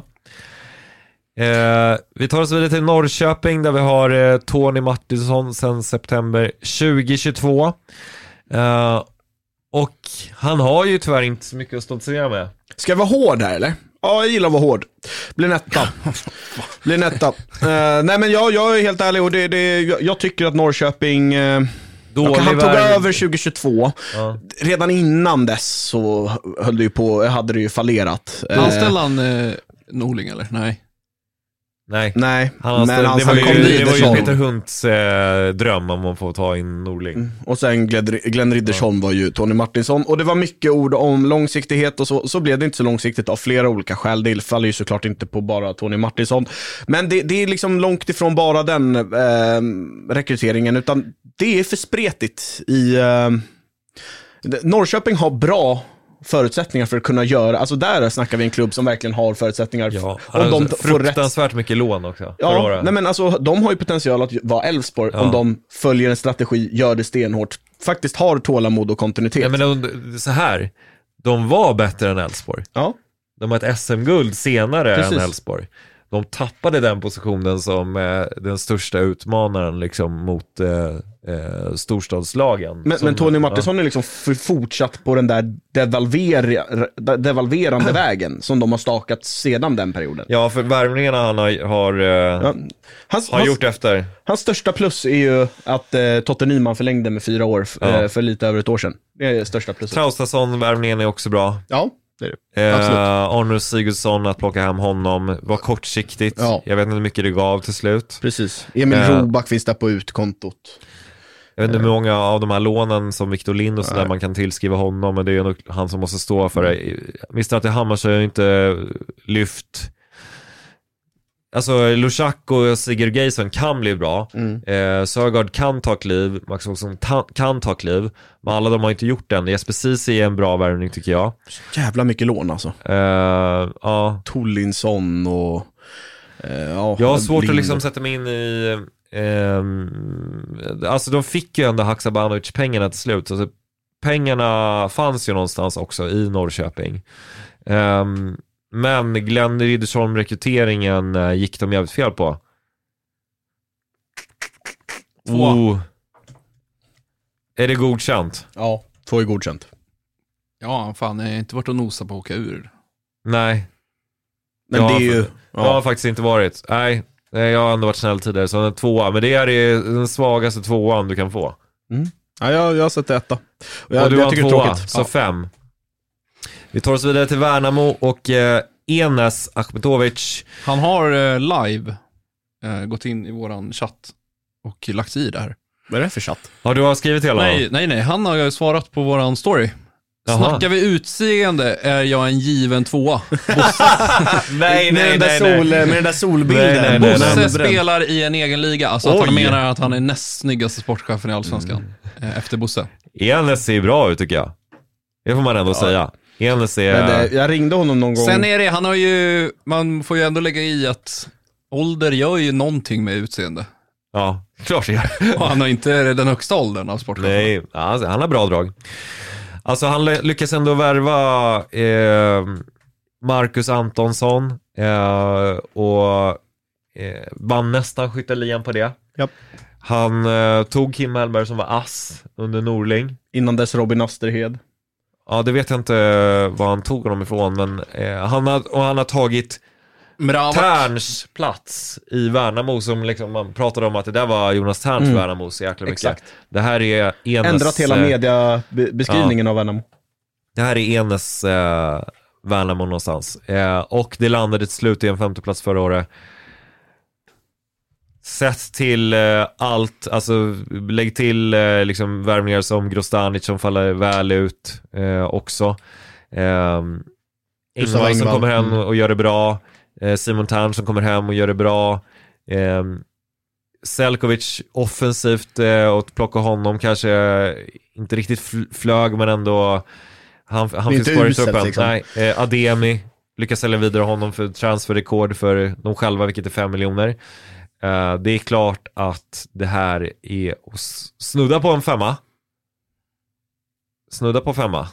Eh, vi tar oss vidare till Norrköping där vi har eh, Tony Martinsson sedan september tjugohundratjugotvå. Eh, och han har ju tyvärr inte så mycket att stoltsera med. Ska jag vara hård här eller? Ja, jag gillar att vara hård. Blir netta. Blir netta. Uh, nej men jag, jag är helt ärlig och det, det, jag, jag tycker att Norrköping uh, okay, han tog över tjugohundratjugotvå. Ja. Redan innan dess så höll det ju på, hade det ju fallerat. Anställde han uh, Norling eller? Nej. Nej, Nej han men han, det, var ju, det var ju Peter Hunts eh, dröm om att få ta in Norling. Mm. Och sen Glenn, Glenn Riddersholm ja. var ju Tony Martinsson. Och det var mycket ord om långsiktighet och så, så blev det inte så långsiktigt av flera olika skäl. Det faller ju såklart inte på bara Tony Martinsson. Men det, det är liksom långt ifrån bara den eh, rekryteringen, utan det är för spretigt i... Eh, Norrköping har bra förutsättningar för att kunna göra, alltså där snackar vi en klubb som verkligen har förutsättningar. Ja, om alltså, de får fruktansvärt rätt... mycket lån också. Ja, nej men alltså de har ju potential att vara Elfsborg ja. om de följer en strategi, gör det stenhårt, faktiskt har tålamod och kontinuitet. Ja, men de, så här, de var bättre än Elfsborg. Ja. De har ett S M-guld senare Precis. än Elfsborg. De tappade den positionen som eh, den största utmanaren liksom mot eh, eh, storstadslagen. Men, som, men Tony Martinsson ja. är liksom för, fortsatt på den där devalver, devalverande vägen som de har stakat sedan den perioden. Ja, för värvningarna han har, har, eh, ja. hans, har hans, gjort efter. Hans största plus är ju att eh, Totte Nyman förlängde med fyra år f- ja. eh, för lite över ett år sedan. Det är största pluset. Traustason-värvningen är också bra. Ja. Eh, Arne Sigurdsson, att plocka hem honom var kortsiktigt. Ja. Jag vet inte hur mycket det gav till slut. Precis. Emil eh, Roback finns där på utkontot. Jag vet inte hur många av de här lånen som Victor Lind och sådär man kan tillskriva honom, men det är nog han som måste stå för det. Mister att det Hammars har inte lyft. Alltså Lushak och Sigurd Geisson kan bli bra. Mm. eh, Sögaard kan ta kliv, Max Olsson ta- kan ta kliv, men alla de har inte gjort den. Jesper Ceesay är en bra värvning tycker jag. Jävla mycket lån alltså. eh, ja. Tollinsson och eh, ja, jag har svårt Lind. att liksom sätta mig in i eh, alltså de fick ju ändå Haksabanovic pengarna till slut, så alltså, pengarna fanns ju någonstans också i Norrköping. eh, Men Glenn Riddersholm-rekryteringen eh, gick de jävligt fel på. Två. Oh. Är det godkänt? Ja, två är godkänt. Ja, fan, jag har inte varit och nosa på att åka ur. Nej. Men jag det är ju... Ja. Jag har faktiskt inte varit. Nej, jag har ändå varit snäll tidigare. Så en tvåa. Men det är den svagaste tvåan du kan få. Mm. Ja, jag, jag har sett äta. Och, jag, och du jag har tycker tvåa, så ja. fem. Vi tar oss vidare till Värnamo och eh, Enes Akhmetovic. Han har eh, live eh, gått in i våran chatt och lagt i där. Vad är det för chatt? Ja, du har skrivit hela? Nej, nej, nej. Han har svarat på våran story. Jaha. Snackar vi utseende är jag en given tvåa. nej, nej, med, den där nej, sol, nej. med den där solbilden. Nej, nej, nej, Bosse nej, spelar i en egen liga. Alltså att han menar att han är näst snyggaste sportchefen i Allsvenskan. Mm. Efter Bosse. Enes ser bra ut tycker jag. Det får man ändå ja. säga. Enes är... Men det, jag ringde honom någon gång. Sen är det, han har ju, man får ju ändå lägga i att ålder gör ju någonting med utseende. Ja, klart det gör. Och han har inte den högsta åldern av sportchefen. Nej, alltså, han har bra drag. Alltså han lyckas ändå värva eh, Marcus Antonsson eh, och eh, vann nästan skytteligan på det. Japp. Han eh, tog Kim Hellberg som var ass under Norling. Innan dess Robin Asterhed. Ja, det vet jag inte var han tog honom ifrån, men eh, han, har, och han har tagit Mravak. Terns plats i Värnamo som liksom, man pratade om att det där var Jonas Terns mm. Värnamo så jäkla mycket. Exakt. Det här är Enes... Ändrat hela mediabeskrivningen ja. av Värnamo. Det här är Enes eh, Värnamo någonstans. Eh, och det landade till slut i en femte plats förra året. Sett till eh, allt, alltså lägg till eh, liksom värvningar som Grostanic som faller väl ut eh, också. Eh, Ingvar som kommer hem och gör det bra. Eh, Simon Tern som kommer hem och gör det bra. Eh, Selkovic offensivt eh, och plocka honom kanske inte riktigt fl- flög men ändå han, han finns kvar i truppen. Liksom. Nej, eh, Ademi lyckas sälja vidare honom för transferrekord för de själva, vilket är fem miljoner. Uh, det är klart att det här är snudda på en femma. Snudda på femma.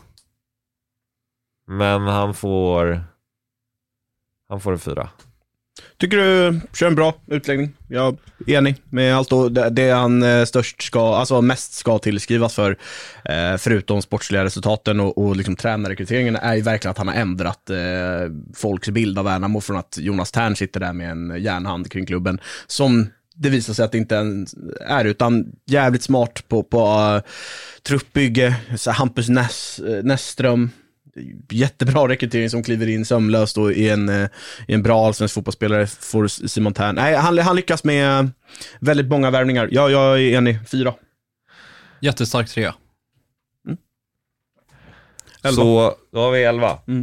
Men han får han får en fyra. Tycker du kör en bra utläggning? Jag är enig med allt och det, det han störst ska, alltså mest ska tillskrivas för, eh, förutom sportsliga resultaten och, och liksom tränarrekryteringen, är ju verkligen att han har ändrat eh, folks bild av Värnamo från att Jonas Tern sitter där med en järnhand kring klubben, som det visar sig att det inte är, utan jävligt smart på, på uh, truppbygge, så Hampus Näs, uh, Näsström, jättebra rekrytering som kliver in sömlöst och i en, i en bra allsvensk fotbollsspelare för Simon Tern. Nej, han, han lyckas med väldigt många värvningar. Ja, jag är enig. Fyra. Jättestark trea. Mm. Så då har vi elva. Mm.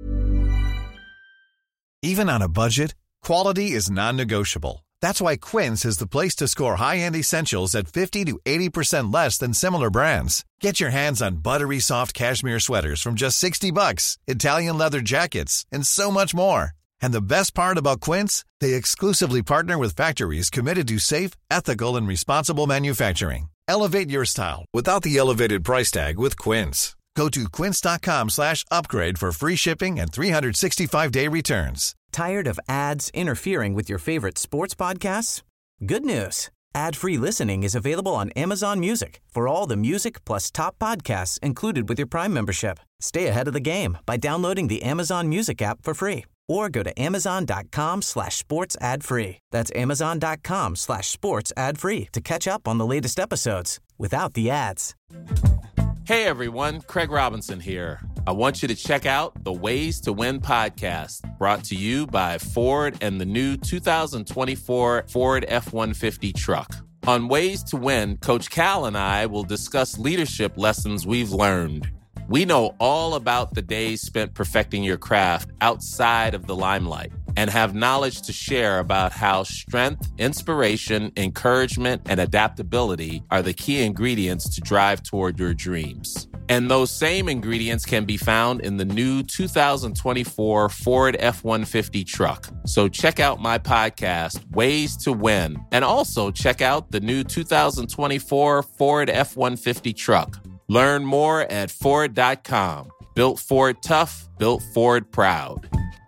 Even on a budget, quality is non-negotiable. That's why Quince is the place to score high-end essentials at fifty to eighty percent less than similar brands. Get your hands on buttery soft cashmere sweaters from just sixty bucks, Italian leather jackets, and so much more. And the best part about Quince, they exclusively partner with factories committed to safe, ethical, and responsible manufacturing. Elevate your style without the elevated price tag with Quince. Go to quince.com slash upgrade for free shipping and three sixty-five day returns. Tired of ads interfering with your favorite sports podcasts? Good news. Ad-free listening is available on Amazon Music for all the music plus top podcasts included with your Prime membership. Stay ahead of the game by downloading the Amazon Music app for free or go to amazon.com slash sports ad free. That's amazon.com slash sports ad free to catch up on the latest episodes without the ads. Hey everyone, Craig Robinson here. I want you to check out the Ways to Win podcast, brought to you by Ford and the new two thousand twenty-four Ford F one fifty truck. On Ways to Win, Coach Cal and I will discuss leadership lessons we've learned. We know all about the days spent perfecting your craft outside of the limelight and have knowledge to share about how strength, inspiration, encouragement, and adaptability are the key ingredients to drive toward your dreams. And those same ingredients can be found in the new two thousand twenty-four Ford F one fifty truck. So check out my podcast, Ways to Win, and also check out the new two thousand twenty-four Ford F one fifty truck. Learn more at Ford dot com. Built Ford tough, built Ford proud.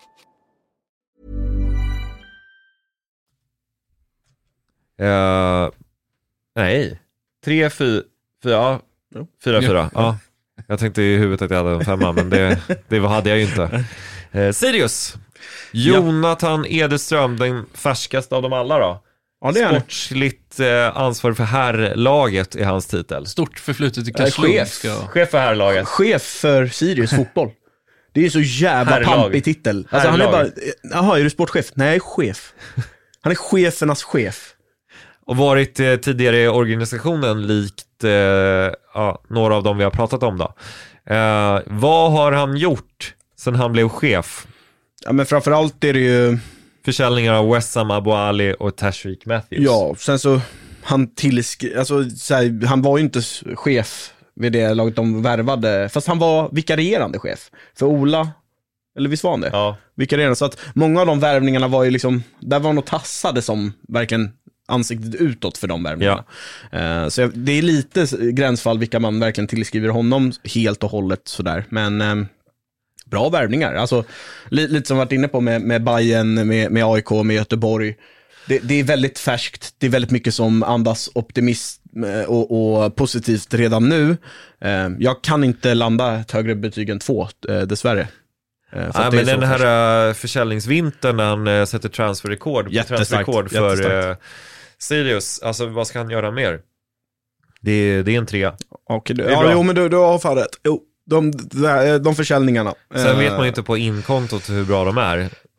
Uh, nej, tre, fyra, fyra, fyra, fyra. Ja. Jag tänkte i huvudet att jag hade en femma, men det, det hade jag ju inte. Uh, Sirius, Jonathan Edeström, den färskaste av dem alla då. Ja, det är sportsligt eh, ansvar för herrlaget är hans titel. Stort förflutet i Karlslund. Chef. Chef för herrlaget. Chef för Sirius fotboll. Det är ju så jävla herrlag. Pampig titel. Alltså, han är bara, jaha, är du sportchef? Nej, chef. Han är chefernas chef. Och varit eh, tidigare i organisationen likt eh, ja, några av dem vi har pratat om då. Eh, vad har han gjort sen han blev chef? Ja, men framförallt är det ju försäljningar av Wessam Abouali och Tashreeq Matthews. Ja, sen så han tillsk- alltså så här, han var ju inte chef vid det laget de värvade, fast han var vikarierande chef för Ola, eller visst var han det? Ja. Vikarierande, så att många av de värvningarna var ju liksom, där var nog tassade som verkligen ansiktet utåt för de värvningarna. Ja. Uh, så det är lite gränsfall vilka man verkligen tillskriver honom helt och hållet sådär, men uh, bra värvningar, alltså li- lite som varit inne på med, med Bayern, med, med A I K, med Göteborg. Det, det är väldigt färskt, det är väldigt mycket som andas optimism och, och positivt redan nu. Uh, jag kan inte landa ett högre betyg än två, uh, dessvärre. Uh, ja, men den här färskt. försäljningsvintern när han uh, sätter transferrekord, transferrekord för uh, Sirius, alltså vad ska han göra mer? Det, det är en trea. Okej, okay, ja, jo, men du, du har fan rätt. Jo. De, de, de försäljningarna. Sen vet man ju inte på inkontot hur bra de är.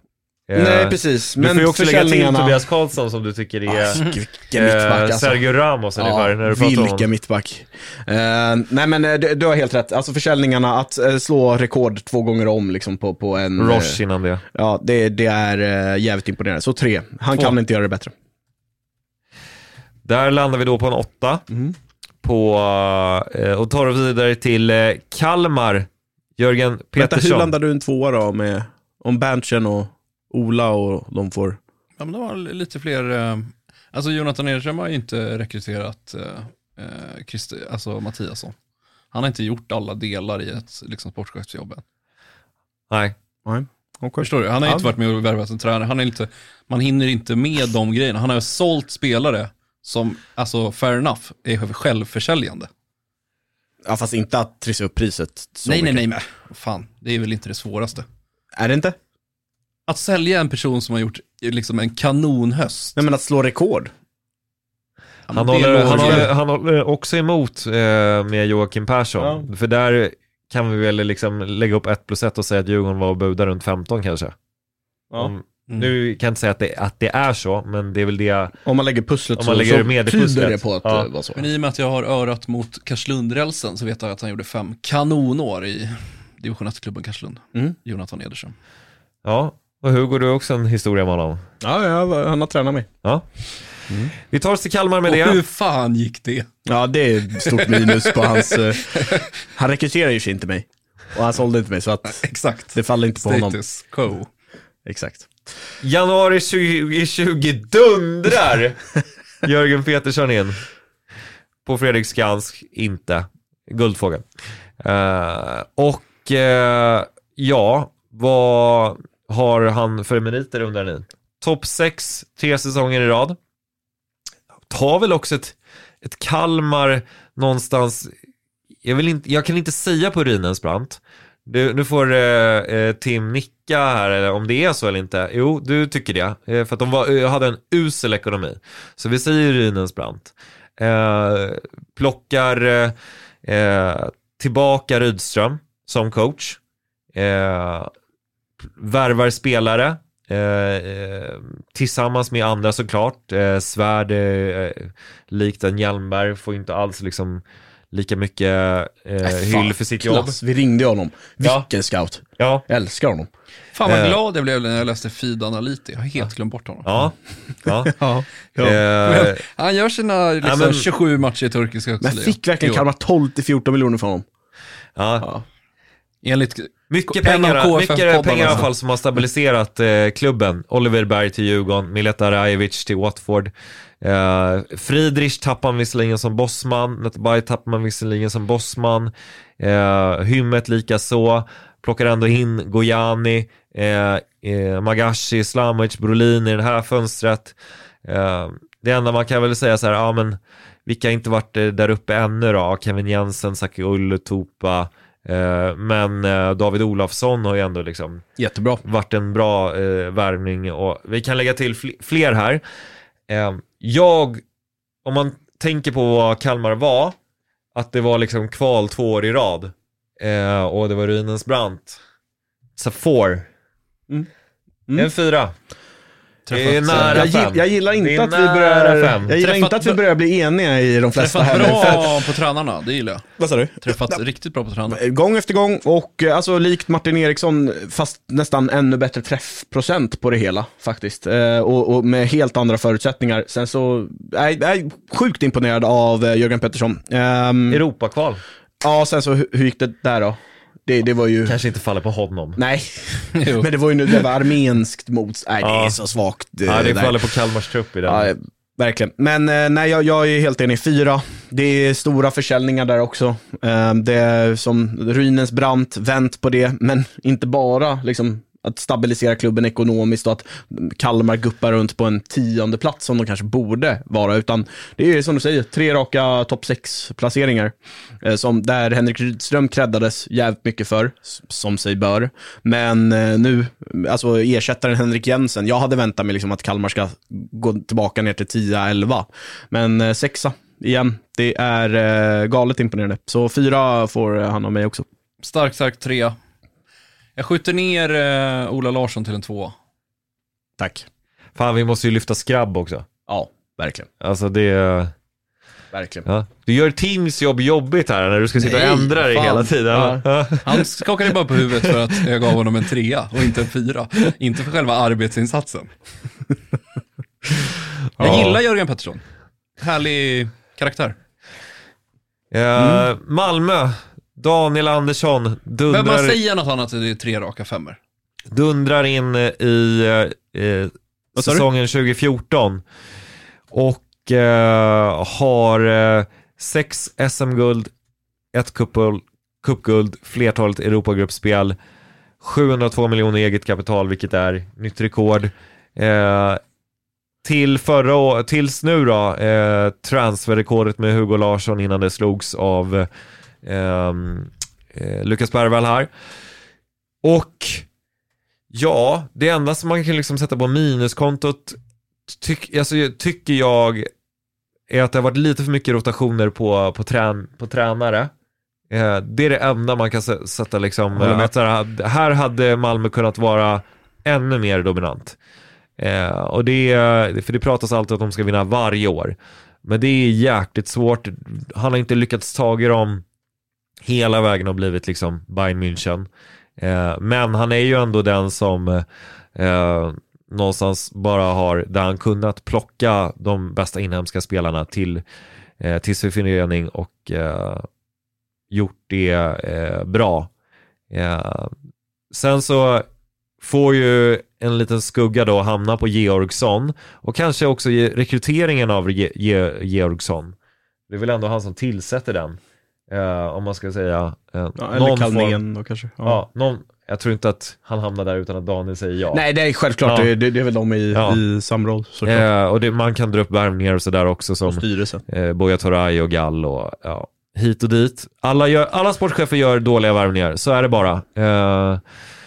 Nej, precis. Du Men får ju också försäljningarna... lägga till Tobias Karlsson som du tycker är ah, vilken mittback, alltså. Sergio Ramos ungefär. Ja, när du pratar om vilken mittback. Uh, nej men uh, du, du har helt rätt. Alltså försäljningarna, att uh, slå rekord två gånger om liksom, på, på en... Roche innan det. Ja, det, det är uh, jävligt imponerande. Så tre. Han två. Kan inte göra det bättre. Där landar vi då på en åtta. Mm. På, uh, och tar oss vidare till uh, Kalmar. Jörgen Petersson. Vänta, hur landar du en tvåa då med om Berntsen och Ola och de får... Ja, men det var lite fler... Eh, alltså Jonathan Edström har ju inte rekryterat eh, Christi, alltså Mattiasson. Han har inte gjort alla delar i ett liksom, sportchefsjobb än. Nej. Nej. Okay. Förstår du? Han har ja. inte varit med och värvat en tränare. Han är inte, man hinner inte med de grejerna. Han har sålt spelare som, alltså fair enough, är självförsäljande. Ja, fast inte att trissa upp priset. Så nej, mycket. nej, nej, nej. Fan, det är väl inte det svåraste. Är det inte? Att sälja en person som har gjort liksom en kanonhöst. Nej, men att slå rekord. Han, han, håller, han, håller, han håller också emot eh, med Joakim Persson. Ja. För där kan vi väl liksom lägga upp ett plus ett och säga att Djurgården var och budade runt femton kanske. Ja. Om, mm. Nu kan jag inte säga att det, att det är så, men det är väl det... Om man lägger pusslet om man lägger så, med så tyder det på att ja. det var så. Men i och med att jag har örat mot Karlslund-rälsen så vet jag att han gjorde fem kanonår i division ett-klubben Karlslund. Mm. Jonathan Edström. Ja, och hur går du också en historia med honom? Ja, ja, han har tränat mig. Ja. Mm. Vi tar oss till Kalmar med och det. Hur fan gick det? Ja, det är stort minus på hans... Uh, han rekryterar ju sig inte mig. Och han sålde inte mig, så att exakt. Det faller inte på Status honom. Status quo. Exakt. Januari tjugo tjugo dundrar Jörgen Petersson in. På Fredriksskans, inte. Guldfågel. Uh, och uh, ja, vad har han för meriter under den? Topp sex, tre säsonger i rad. Tar väl också ett, ett Kalmar någonstans. Jag, vill inte, jag kan inte säga på Rynäsbrant. Du, nu får eh, Tim nicka här, eller om det är så eller inte. Jo, du tycker det. Eh, för att de var, hade en usel ekonomi. Så vi säger Rynäsbrant. Eh, plockar eh, tillbaka Rydström som coach. Eh, värvar spelare. Eh, tillsammans med andra såklart. Eh, Svärd eh, likt en Hjelmberg får inte alls liksom lika mycket eh, äh, hyll för sitt jobb. Klass. Vi ringde honom. Vilken ja. scout. Ja. Jag älskar honom. Fan vad glad jag blev när jag läste Feed Analytics. Jag har helt ja. glömt bort honom. Ja. Ja. ja. ja. Eh, Han gör sina liksom, ja, men, tjugosju matcher i turkiska högstliga. Men fick verkligen Kalmar tolv till fjorton miljoner för honom. Ja. ja. Enligt mycket pengar, mycket pengar i alla fall som har stabiliserat eh, klubben. Oliver Berg till Djurgården, Mileta Rajevic till Watford. Eh, Friedrich tappar man visserligen som bossman. Netabay tappar man visserligen som bossman. eh, Hymmet lika så. Plockar ändå in Gojani, eh, eh, Magashi, Islamovic, Brolin i det här fönstret. eh, Det enda man kan väl säga så här, ja men vilka har inte varit eh, där uppe ännu då? Kevin Jensen, Saki Ulle, Tupa. Uh, men uh, David Olafsson har ju ändå liksom jättebra varit en bra uh, värvning, och vi kan lägga till fl- fler här. Uh, jag, om man tänker på vad Kalmar var, att det var liksom kval två år i rad uh, och det var Rynäsbrant, så four mm. Mm. en fyra. Det är nära jag, jag gillar inte att vi börjar fem. Jag gillar inte att vi börjar bli eniga i de flesta här. Träffat bra på tränarna, det gillar jag. Vad sa du? Träffat ja. riktigt bra på tränarna. Gång efter gång, och alltså likt Martin Eriksson, fast nästan ännu bättre träffprocent på det hela faktiskt. Eh, och, och med helt andra förutsättningar. Sen så är jag sjukt imponerad av eh, Jörgen Petersson. Um, Europakval. Ja, sen så hur, hur gick det där då? Det, det var ju... Kanske inte faller på honom. Nej, men det var ju nu det var armenskt mots. Nej, ja. det är så svagt. Ja, det faller på Kalmars trupp i den. Ja, verkligen. Men nej, jag, jag är helt enig. Fyra. Det är stora försäljningar där också. Det är som Rynäsbrant, vänt på det. Men inte bara liksom att stabilisera klubben ekonomiskt och att Kalmar guppar runt på en tionde plats som de kanske borde vara, utan det är som du säger, tre raka topp sex placeringar eh, som där Henrik Rydström kräddades jävligt mycket för, som sig bör, men eh, nu, alltså ersättaren Henrik Jensen, jag hade väntat mig liksom att Kalmar ska gå tillbaka ner till tio elva, men eh, sexa igen, det är eh, galet imponerande, så fyra får han av mig också. Starkt, starkt tre. Jag skjuter ner eh, Ola Larsson till en två. Tack. Fan, vi måste ju lyfta Skrabb också. Ja, verkligen. Alltså det... Verkligen. Ja. Du gör Teams jobb jobbigt här när du ska sitta Nej, och ändra dig fan. hela tiden. Ja. Han skakade bara på huvudet för att jag gav honom en trea och inte en fyra. Inte för själva arbetsinsatsen. Jag ja. gillar Jörgen Pettersson. Härlig karaktär. Ja, mm. Malmö. Daniel Andersson dundrar... Men man säger något annat, det är tre raka femmer. Dundrar in i eh, säsongen tjugo fjorton och eh, har eh, sex S M-guld, ett cupguld, flertalet Europagruppspel, sjuhundratvå miljoner eget kapital, vilket är nytt rekord. Eh, till förra år, tills nu då, eh, transferrekordet med Hugo Larsson innan det slogs av eh, eh, Lukas Bergvall här. Och ja, det enda som man kan liksom sätta på minuskontot tyck, alltså, tycker jag är att det har varit lite för mycket rotationer på, på, trän, på tränare. Eh, det är det enda man kan sätta liksom, att här, här hade Malmö kunnat vara ännu mer dominant. Eh, och det, för det pratas alltid att de ska vinna varje år. Men det är jäkligt svårt. Han har inte lyckats taga dem hela vägen och blivit liksom Bayern München. Eh, men han är ju ändå den som eh, någonstans bara har, där han kunnat plocka de bästa inhemska spelarna till, eh, till sin förening och eh, gjort det eh, bra. Eh, sen så får ju en liten skugga då hamna på Georgsson och kanske också rekryteringen av Ge- Ge- Georgsson. Det är väl ändå han som tillsätter den. Uh, om man ska säga uh, ja, eller kallningen då kanske. Ja. Ja, någon, jag tror inte att han hamnar där utan att Daniel säger ja. Nej, det är självklart. Ja. Det, det är väl de i, ja. i samråd. Uh, och det, man kan dra upp värvningar och sådär också som uh, Boja Toray och Gall och ja, hit och dit. Alla, gör, alla sportchefer gör dåliga värvningar, så är det bara. Uh,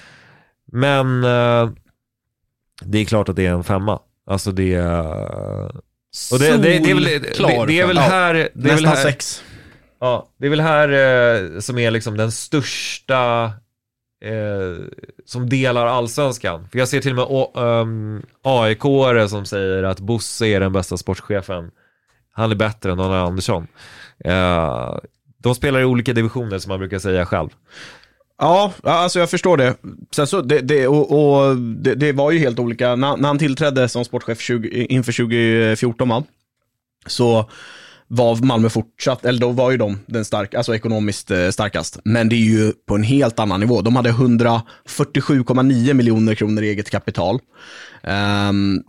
men uh, det är klart att det är en femma. Alltså det är... Uh, och det, det, det, det är väl, det, det är väl här... Det är nästan väl här, sex. Ja, det är väl här eh, som är liksom den största eh, som delar allsvenskan. För jag ser till och med o- um, A I K-are som säger att Bosse är den bästa sportchefen. Han är bättre än Daniel Andersson. Eh, de spelar i olika divisioner som man brukar säga själv. Ja, alltså jag förstår det. Sen så, det, det, och, och det, det var ju helt olika. När, när han tillträdde som sportchef tjugo, inför tjugo fjorton man, så var Malmö fortsatt, eller då var ju de den stark, alltså ekonomiskt eh, starkast. Men det är ju på en helt annan nivå. De hade hundrafyrtiosju komma nio miljoner kronor i eget kapital. Um,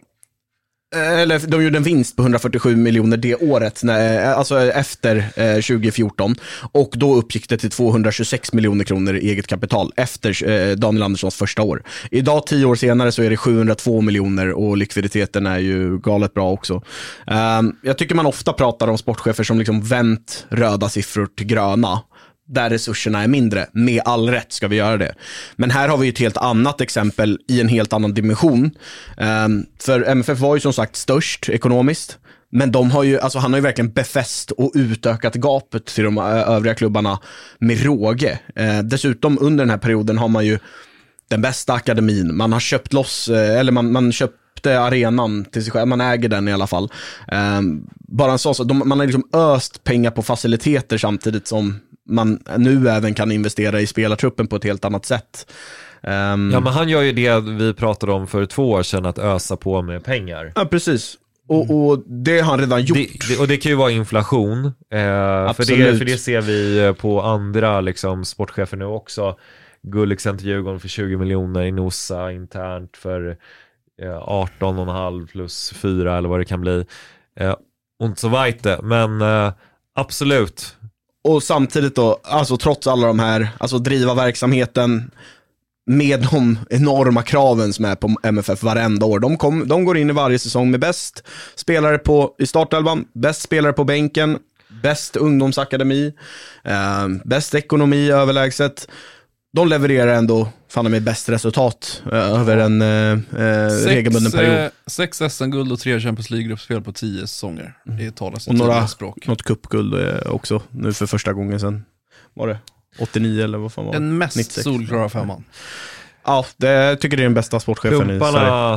eller de gjorde en vinst på hundrafyrtiosju miljoner det året, när, alltså efter eh, tjugo fjorton. Och då uppgick det till tvåhundratjugosex miljoner kronor i eget kapital efter eh, Daniel Anderssons första år. Idag, tio år senare, så är det sjuhundratvå miljoner och likviditeten är ju galet bra också. Um, jag tycker man ofta pratar om sportchefer som liksom vänt röda siffror till gröna, där resurserna är mindre. Med all rätt ska vi göra det. Men här har vi ett helt annat exempel i en helt annan dimension. Um, för M F F var ju som sagt störst ekonomiskt. Men de har ju, alltså han har ju verkligen befäst och utökat gapet till de övriga klubbarna med råge. Uh, dessutom under den här perioden har man ju den bästa akademin. Man har köpt loss, eller man, man köpte arenan till sig själv. Man äger den i alla fall. Um, bara en sån så, de, man har liksom öst pengar på faciliteter samtidigt som man nu även kan investera i spelartruppen på ett helt annat sätt. Um, ja, men han gör ju det vi pratade om för två år sedan, att ösa på med pengar. Ja, precis. Och, och det har han redan gjort. Det, det, och det kan ju vara inflation. Eh, för, det, för det ser vi på andra liksom, sportchefer nu också. Gullexen till Djurgården för tjugo miljoner, i Nosa internt för eh, arton komma fem plus fyra eller vad det kan bli. Eh, und so weiter. Men eh, absolut. Och samtidigt då, alltså trots alla de här, alltså driva verksamheten med de enorma kraven som är på M F F varenda år. De, kom, de går in i varje säsong med bäst spelare på, i startelvan, bäst spelare på bänken, bäst ungdomsakademi, eh, bäst ekonomi överlägset. De levererar ändå fan med bäst resultat eh, över en eh, sex, regelbunden period. Eh, sex S M-guld och tre Champions League-gruppspel på tio säsonger. Det talas och några språk. Något cupguld eh, också nu för första gången sen. Var det åttionio eller vad fan var det? Den mest solklara femman. Ja, det jag tycker det är den bästa sportchefen Klumparna, i Sverige.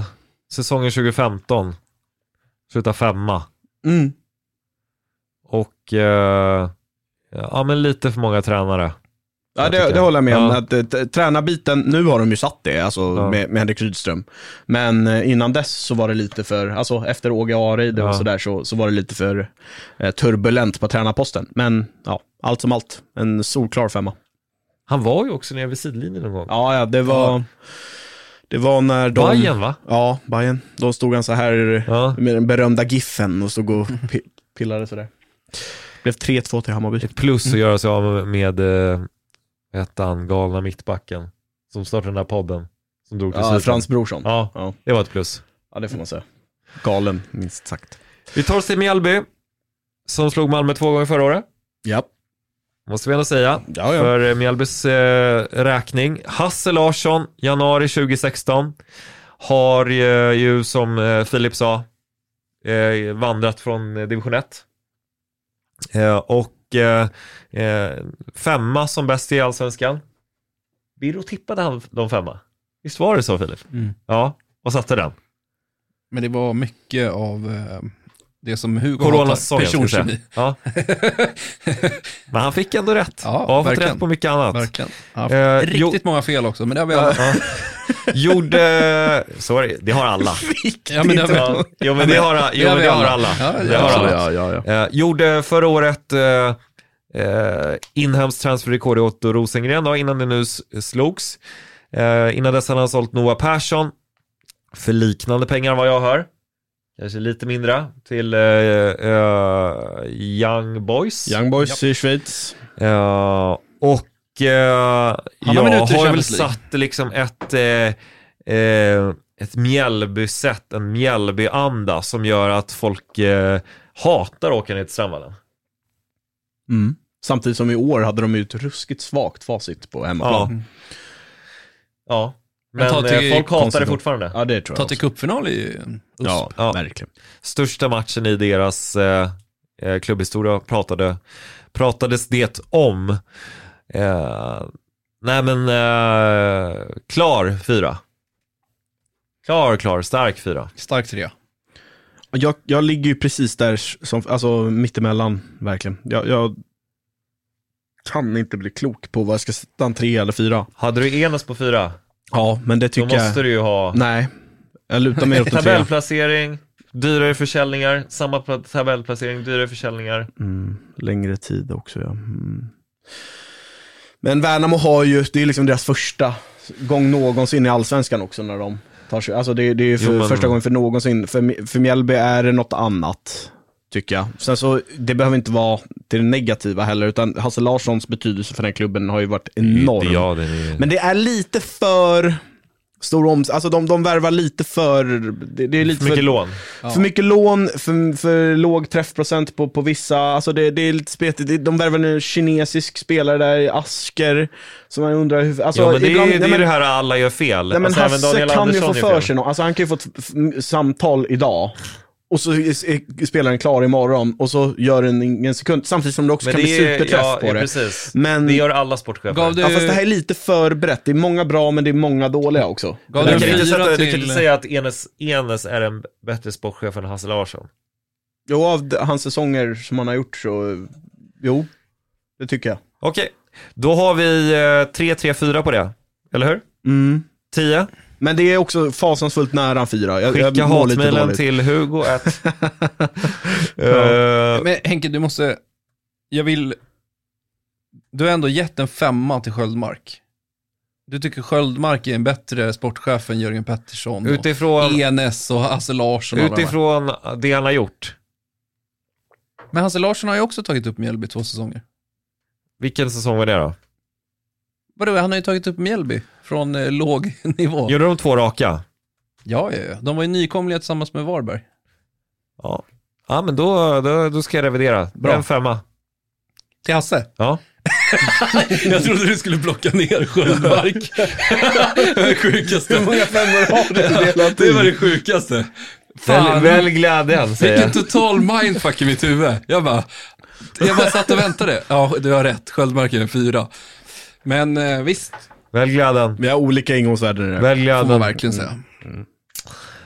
säsongen tjugo femton. Sluta femma. Mm. Och eh, ja, men lite för många tränare. Ja, det, det håller jag med om. Ja. Att, t- tränarbiten, nu har de ju satt det, alltså Ja. med, med Henrik Rydström. Men eh, innan dess så var det lite för, alltså efter Åge Areide Ja. och sådär så, så var det lite för eh, turbulent på tränarposten. Men ja, allt som allt, en solklar femma. Han var ju också nere vid sidlinjen någon gång. Ja, ja, det var... Ja. Det var när de... Bayern, va? Ja, Bayern. Då stod han så här Ja. med den berömda giffen och stod och pi- pillade sådär. Det blev tre två till Hammarby. Ett plus att göra sig av med, med eh, ettan, galna mittbacken som startade den här podden. Som drog till Ja, sidan. Frans Brorsson. Ja, Ja. det var ett plus. Ja, det får man säga. Galen, minst sagt. Vi tar oss till Mjällby som slog Malmö två gånger förra året. Ja. Måste vi ändå säga. Ja, ja. För Mjällbys eh, räkning. Hasse Larsson, januari tjugo sexton. Har eh, ju som eh, Filip sa eh, vandrat från eh, division ett. Eh, och eh, eh, femma som bäst i Allsvenskan. Birro tippade han de femma. Visst var det så, Filip? Mm. Ja, och satte den. Men det var mycket av eh, det som Hugo Coronasäsongen, ska jag säga. personkemi. Ja. Men han fick ändå rätt. Ja, och har fått verkligen. rätt på mycket annat. Verkligen. Ja, Eh, riktigt jo- många fel också, men det har vi alla. Ja. Gjorde... Sorry, det har alla. Ja, men det har vi. Ja, jo, men det har, jo, men det har alla. Ja, Det har ja, alla. Ja, ja, ja. Eh, gjorde förra året eh, eh, inhemskt transferrekord i Otto Rosengren då, innan det nu s- slogs. Eh, innan dess hade han sålt Noah Persson för liknande pengar vad jag hör. Kanske lite mindre till eh, eh, Young Boys. Young Boys i Schweiz. Eh, och eh, Han har jag minuter i har väl Champions League. satt liksom ett eh, eh, ett Mjällby-sätt, en Mjällby-anda som gör att folk eh, hatar att åka ner till Strandvallen. Mm. Samtidigt som i år hade de ju ett ruskigt svagt facit på hemmaplan. Ja. Ja. Men Men ta till eh, folk hatar det konstigt. fortfarande. Ja, det tror Ta jag till också. cupfinal i U S P. Ja, Ja. verkligen. Största matchen i deras eh, eh, klubbhistoria pratade, pratades det om. Eh, nej men eh, klar fyra. Klar, klar, stark fyra. Stark trea. Jag, jag ligger ju precis där, som, alltså mittemellan, verkligen. Jag, jag kan inte bli klok på vad jag ska sätta, en tre eller fyra. Hade du Enes på fyra? Ja, men det Då tycker måste jag... du ju ha Nej, jag lutar mig åt en trea. tabellplacering, dyrare försäljningar, samma pla- tabellplacering, dyrare försäljningar. Mm, längre tid också, ja. Mm. Men Värnamo har ju, det är liksom deras första gång någonsin i Allsvenskan också när de tar sig, alltså det, det är ju för, Jo, men- första gången för någonsin. För, för Mjällby är det något annat, tycker jag. Sen så, det behöver inte vara till det negativa heller, utan Hasse Larssons betydelse för den klubben har ju varit enorm. Ja, det är... Men det är lite för stor oms... Alltså de, de värvar lite för... Det, det är lite för mycket lån. För mycket lån, för, för låg träffprocent på, på vissa, alltså det, det är lite spetigt. Det- De värvar en kinesisk spelare där, Asker, som man undrar hur... Alltså, Ja, men det, ibland, är, det nej, är men, det här alla gör fel. nej, men Alltså, även Hasse Daniel kan ju Andersson få gör för fel. sig något, alltså han kan ju få ett f- f- samtal idag. Och så är, är spelaren klar imorgon och så gör den ingen sekund, samtidigt som det också Men kan det bli är, superträff ja, på ja, det. precis. Men- det gör alla sportchefer. Gav du- Ja, fast det här är lite för brett. Det är många bra, men det är många dåliga också. Gav Du du kan, en inte fyra sätta, du kan till- inte säga att Enes, Enes är en bättre sportchef än Hasse Larsson. Jo, av de- hans säsonger som han har gjort så... Jo, det tycker jag. Okej, då har vi eh, tre tre fyra på det. Eller hur? Mm. tio. Men det är också fasansfullt nära en fyra. Jag, Skicka jag mår lite hatmejlen dåligt. till Hugo. Att, Eh, Men Henke, du måste... Jag vill... Du har ändå gett en femma till Sköldmark. Du tycker Sköldmark är en bättre sportchef än Jörgen Pettersson och utifrån, Enes och Hasse Larsson och alla de här. utifrån det han har gjort. Men Hasse Larsson har ju också tagit upp Mjällby två säsonger. Vilken säsong var det då? Vadå, han har ju tagit upp Mjällby från eh, låg nivå. Gjorde de två raka? Ja, ja, ja. De var ju nykomliga tillsammans med Varberg. Ja, ja men då, då, då ska jag revidera. Bra. En femma. Till Hasse? Ja. Jag trodde du skulle plocka ner Sköldmark. Det sjukaste. Hur många femmor har du delat Det var i? det sjukaste. Väl, Fan, väl glädjen, säger vilken jag. total mindfuck i mitt huvud. Jag bara, jag bara satt och väntade. Ja, du har rätt. Sköldmark är en fyra. Men eh, visst, Väl glädjen. Vi har olika ingångsvärden i det. Väl får glädjen. man verkligen säga.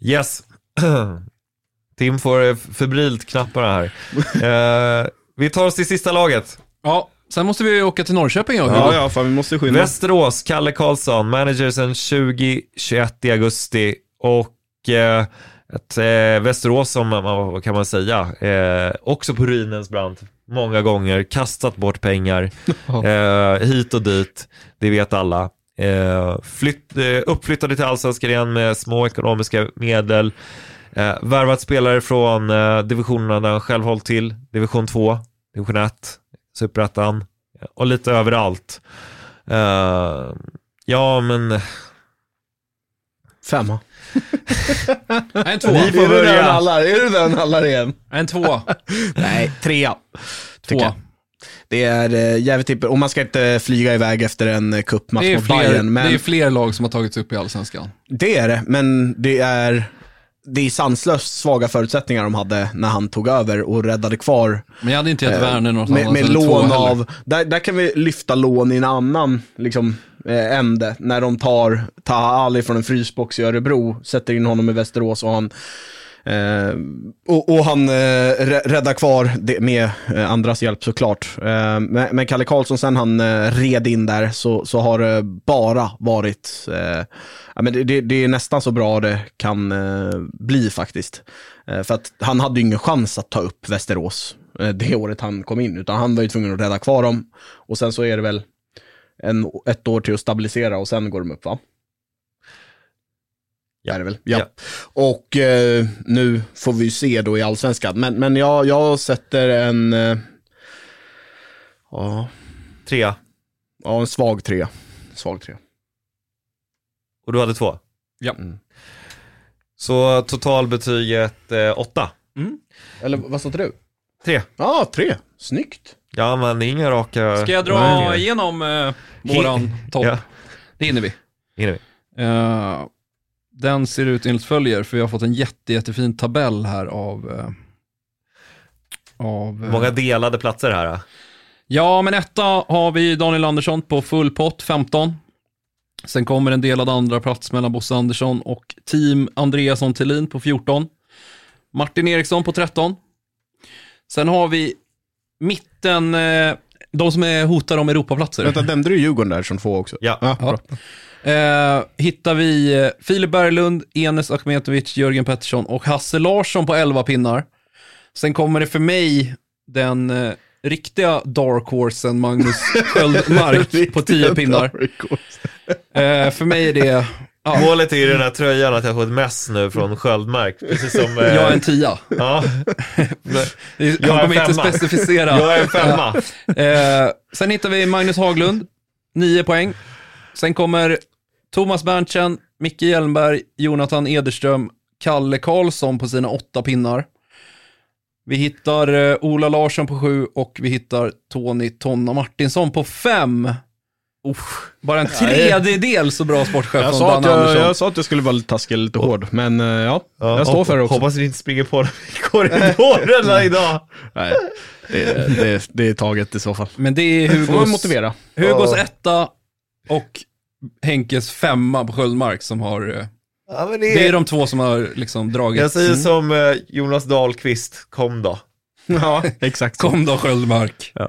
Yes. Tim får febrilt knapparna här. uh, Vi tar oss till sista laget. Ja, sen måste vi åka till Norrköping. Ja, ja, ja fan, vi måste skynda. Västerås, Kalle Karlsson, manager sedan tjugo tjugoett i augusti. Och eh, ett eh, Västerås som, vad kan man säga, eh, också på ruinens brant många gånger, kastat bort pengar eh, hit och dit, det vet alla. eh, flytt, eh, Uppflyttade till Allsvenskan igen med små ekonomiska medel. eh, Värvat spelare från eh, divisionerna där han själv håll till, division två, division ett, Superettan och lite överallt. eh, Ja men Femma. En två. Ni får börja. Alla, är du den alla igen? En två. Nej, trea. Två. Det är äh, jävligt tipp. Och man ska inte flyga iväg efter en cupmatch mot fler, Bayern. Men det är fler lag som har tagits upp i Allsvenskan. Det är det, men det är det är sanslöst svaga förutsättningar de hade när han tog över och räddade kvar. Men jag hade inte gett äh, Werner något med, annat med lån av, där, där kan vi lyfta lån i en annan liksom eh, ände. När de tar Taha Ali från en frysbox i Örebro, sätter in honom i Västerås och han eh, och, och han eh, räddar kvar det med eh, andras hjälp såklart. Eh, men, men Kalle Karlsson sen han eh, red in där så, så har det bara varit eh, ja, men det, det, det är nästan så bra det kan eh, bli faktiskt. Eh, för att han hade ju ingen chans att ta upp Västerås eh, det året han kom in, utan han var ju tvungen att rädda kvar dem. Och sen så är det väl en, ett år till att stabilisera och sen går de upp, va? Ja, är det väl. Ja. Ja. Och eh, nu får vi se då i Allsvenskan. Men, men jag, jag sätter en eh, ja, trea. Ja, en svag trea. Svag trea. Och du hade två? Ja. Mm. Så totalbetyget eh, åtta. Mm. Eller vad sa du? Tre. Ja, ah, tre. Snyggt. Ja, men inga raka... Ska jag dra Nej. igenom eh, våran topp? Ja. Det hinner vi. Hinner vi. Uh, den ser ut enligt följer, för vi har fått en jätte, jättefin tabell här av... Uh, av uh, många delade platser här. Då. Ja, men etta har vi Daniel Andersson på full pott, femton. Sen kommer en delad andra plats mellan Bosse Andersson och team Andreasson Thelin på fjorton. Martin Eriksson på tretton. Sen har vi mitten, eh, de som är hotade om Europaplatser. Vänta, nämnde du Djurgården där som två också? Ja. ja. ja. Eh, hittar vi eh, Filip Berglund, Enes Akhmetovic, Jörgen Pettersson och Hasse Larsson på elva pinnar. Sen kommer det för mig den eh, riktiga Dark Horsen Magnus Sköldmark på tio pinnar. Eh, för mig är det... Ja. Målet är ju den här tröjan att jag får ett mess nu från Sköldmark. Precis som... Eh... Jag är en tia. Ja. Jag kommer inte specificera. Jag är en femma. eh, sen hittar vi Magnus Haglund, nio poäng. Sen kommer Thomas Berntsen, Micke Hjelmberg, Jonathan Ederström, Kalle Karlsson på sina åtta pinnar. Vi hittar eh, Ola Larsson på sju och vi hittar Tony Tonna Martinsson på fem. Uff, bara en tredjedel så bra sportchef jag från sa, Dan att jag, Andersson. jag sa att jag skulle vara lite taskig, lite hård. Men uh, ja, ja, jag står för det också. Hoppas ni inte springer på dem i korridorerna idag. Nej, det, det, det är taget i så fall. Men det är Hugos, får man motivera. Hugos ja. etta och Henkes femma på Sköldmark som har... Ja, men det, är... det är de två som har liksom dragit. Jag säger mm. som uh, Jonas Dahlqvist, kom då. Ja, exakt. Kom då Sköldmark. Ja.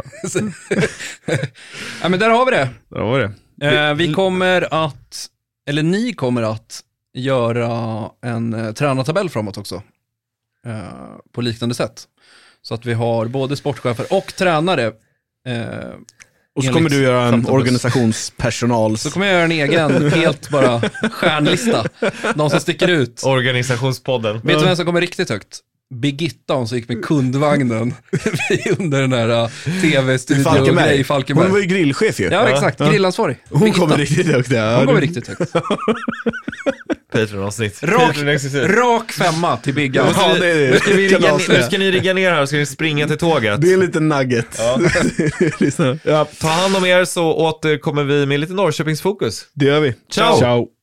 Ja, men där har vi det. Där har vi det. Eh, vi kommer att, eller ni kommer att göra en eh, tränartabell framåt också. Eh, på liknande sätt. Så att vi har både sportchefer och tränare. Eh, och så kommer du göra en organisationspersonal. Så kommer jag göra en egen, helt bara stjärnlista. De som sticker ut. Organisationspodden. Vet du vem som kommer riktigt högt? Birgitta, hon som gick med kundvagnen under den där uh, tv-studio-grej i Falkenberg. Hon var ju grillchef ju. Ja, exakt. Ja. Grillansvarig. Hon Birgitta. kommer riktigt högt. Ja. Hon kommer riktigt högt. Patreon-avsnitt. Rak, rak femma till Bigga. Ja, det är, nu, ska vi rigga, nu ska ni rigga ner här och ska ni springa till tåget. Det är lite nugget. Ja. Ja, ta hand om er så återkommer vi med lite Norrköpingsfokus. Det gör vi. Ciao. Ciao.